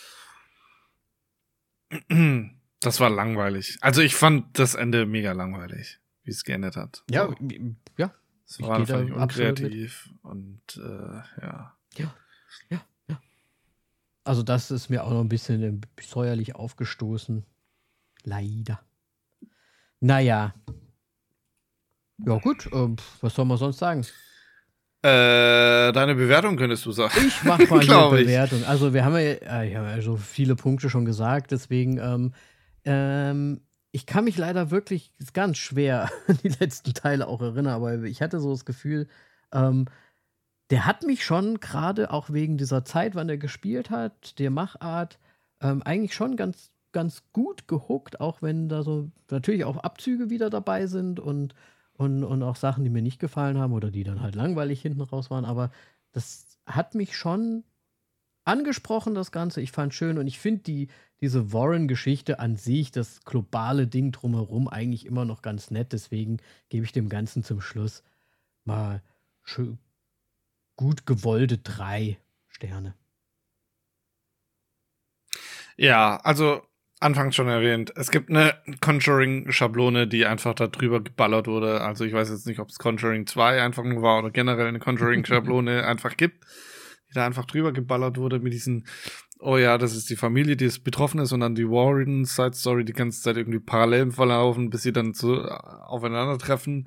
Das war langweilig. Also ich fand das Ende mega langweilig, wie es geendet hat. Ja, So. ja. Es Ich war geh da völlig absolut unkreativ und äh, ja. Ja, ja, ja. Also das ist mir auch noch ein bisschen äh, säuerlich aufgestoßen. Leider. Naja. Ja gut, ähm, was soll man sonst sagen? Äh, deine Bewertung könntest du sagen. Ich mach mal eine Glaub ich. Bewertung. Also wir haben ja, äh, ich habe ja so viele Punkte schon gesagt, deswegen ähm, ähm, ich kann mich leider wirklich ganz schwer an die letzten Teile auch erinnern, aber ich hatte so das Gefühl, ähm, der hat mich schon gerade auch wegen dieser Zeit, wann er gespielt hat, der Machart, ähm, eigentlich schon ganz, ganz gut gehuckt, auch wenn da so natürlich auch Abzüge wieder dabei sind und, und, und auch Sachen, die mir nicht gefallen haben oder die dann halt langweilig hinten raus waren, aber das hat mich schon angesprochen, das Ganze. Ich fand schön und ich finde die, diese Warren-Geschichte an sich, das globale Ding drumherum, eigentlich immer noch ganz nett. Deswegen gebe ich dem Ganzen zum Schluss mal schön, gut gewollte drei Sterne. Ja, also anfangs schon erwähnt, es gibt eine Conjuring-Schablone, die einfach da drüber geballert wurde. Also ich weiß jetzt nicht, ob es Conjuring zwei einfach nur war oder generell eine Conjuring-Schablone einfach gibt, die da einfach drüber geballert wurde mit diesen, oh ja, das ist die Familie, die es betroffen ist und dann die Warren-Side-Story die ganze Zeit irgendwie parallel verlaufen, bis sie dann so aufeinandertreffen.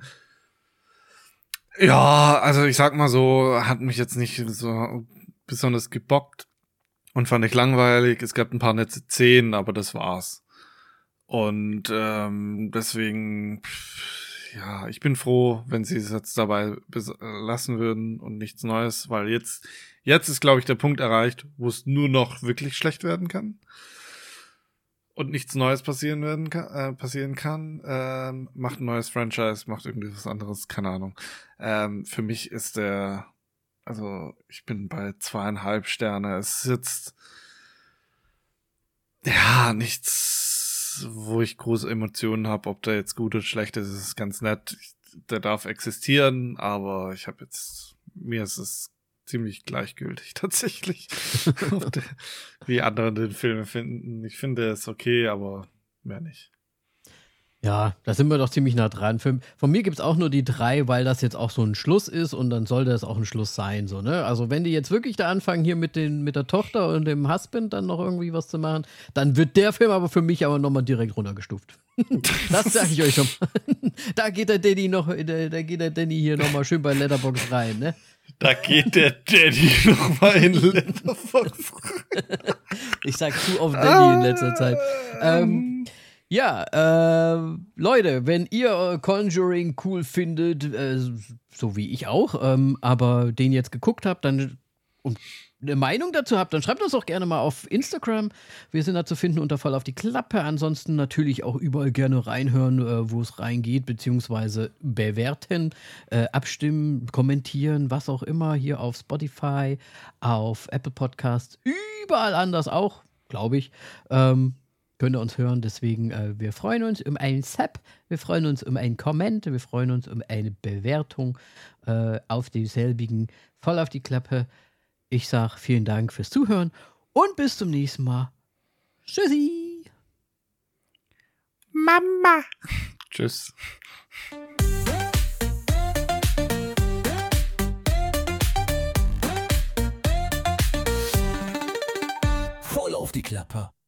Ja, also ich sag mal so, hat mich jetzt nicht so besonders gebockt und fand ich langweilig. Es gab ein paar nette Szenen, aber das war's. Und ähm, deswegen, pff, ja, ich bin froh, wenn sie es jetzt dabei bes- lassen würden und nichts Neues, weil jetzt, jetzt ist, glaube ich, der Punkt erreicht, wo es nur noch wirklich schlecht werden kann. Und nichts Neues passieren werden kann, äh, passieren kann. Ähm, macht ein neues Franchise, macht irgendwie was anderes, keine Ahnung. Ähm, für mich ist der, also ich bin bei zweieinhalb Sterne. Es ist jetzt ja nichts, wo ich große Emotionen habe, ob der jetzt gut oder schlecht ist, ist ganz nett. Ich, der darf existieren, aber ich habe jetzt, mir ist es ziemlich gleichgültig tatsächlich, der, wie andere den Film finden. Ich finde es okay, aber mehr nicht. Ja, da sind wir doch ziemlich nah dran. Für, von mir gibt es auch nur die drei, weil das jetzt auch so ein Schluss ist und dann sollte es auch ein Schluss sein. So, ne? Also wenn die jetzt wirklich da anfangen, hier mit, den, mit der Tochter und dem Husband dann noch irgendwie was zu machen, dann wird der Film aber für mich aber nochmal direkt runtergestuft. Das sage ich euch schon mal. Da geht der Danny noch, da, da geht der Danny hier nochmal schön bei Letterboxd rein, ne? Da geht der Daddy nochmal in Letterboxd. Ich sag zu oft Danny in letzter Zeit. Ähm, ja, äh, Leute, wenn ihr Conjuring cool findet, äh, so wie ich auch, ähm, aber den jetzt geguckt habt, dann und eine Meinung dazu habt, dann schreibt uns doch gerne mal auf Instagram. Wir sind da zu finden unter Voll auf die Klappe. Ansonsten natürlich auch überall gerne reinhören, äh, wo es reingeht, beziehungsweise bewerten, äh, abstimmen, kommentieren, was auch immer. Hier auf Spotify, auf Apple Podcasts, überall anders auch, glaube ich. Ähm, könnt ihr uns hören. Deswegen, äh, wir freuen uns um einen Sub, wir freuen uns um einen Comment, wir freuen uns um eine Bewertung äh, auf demselbigen Voll auf die Klappe. Ich sage vielen Dank fürs Zuhören und bis zum nächsten Mal. Tschüssi. Mama. Tschüss. Voll auf die Klappe.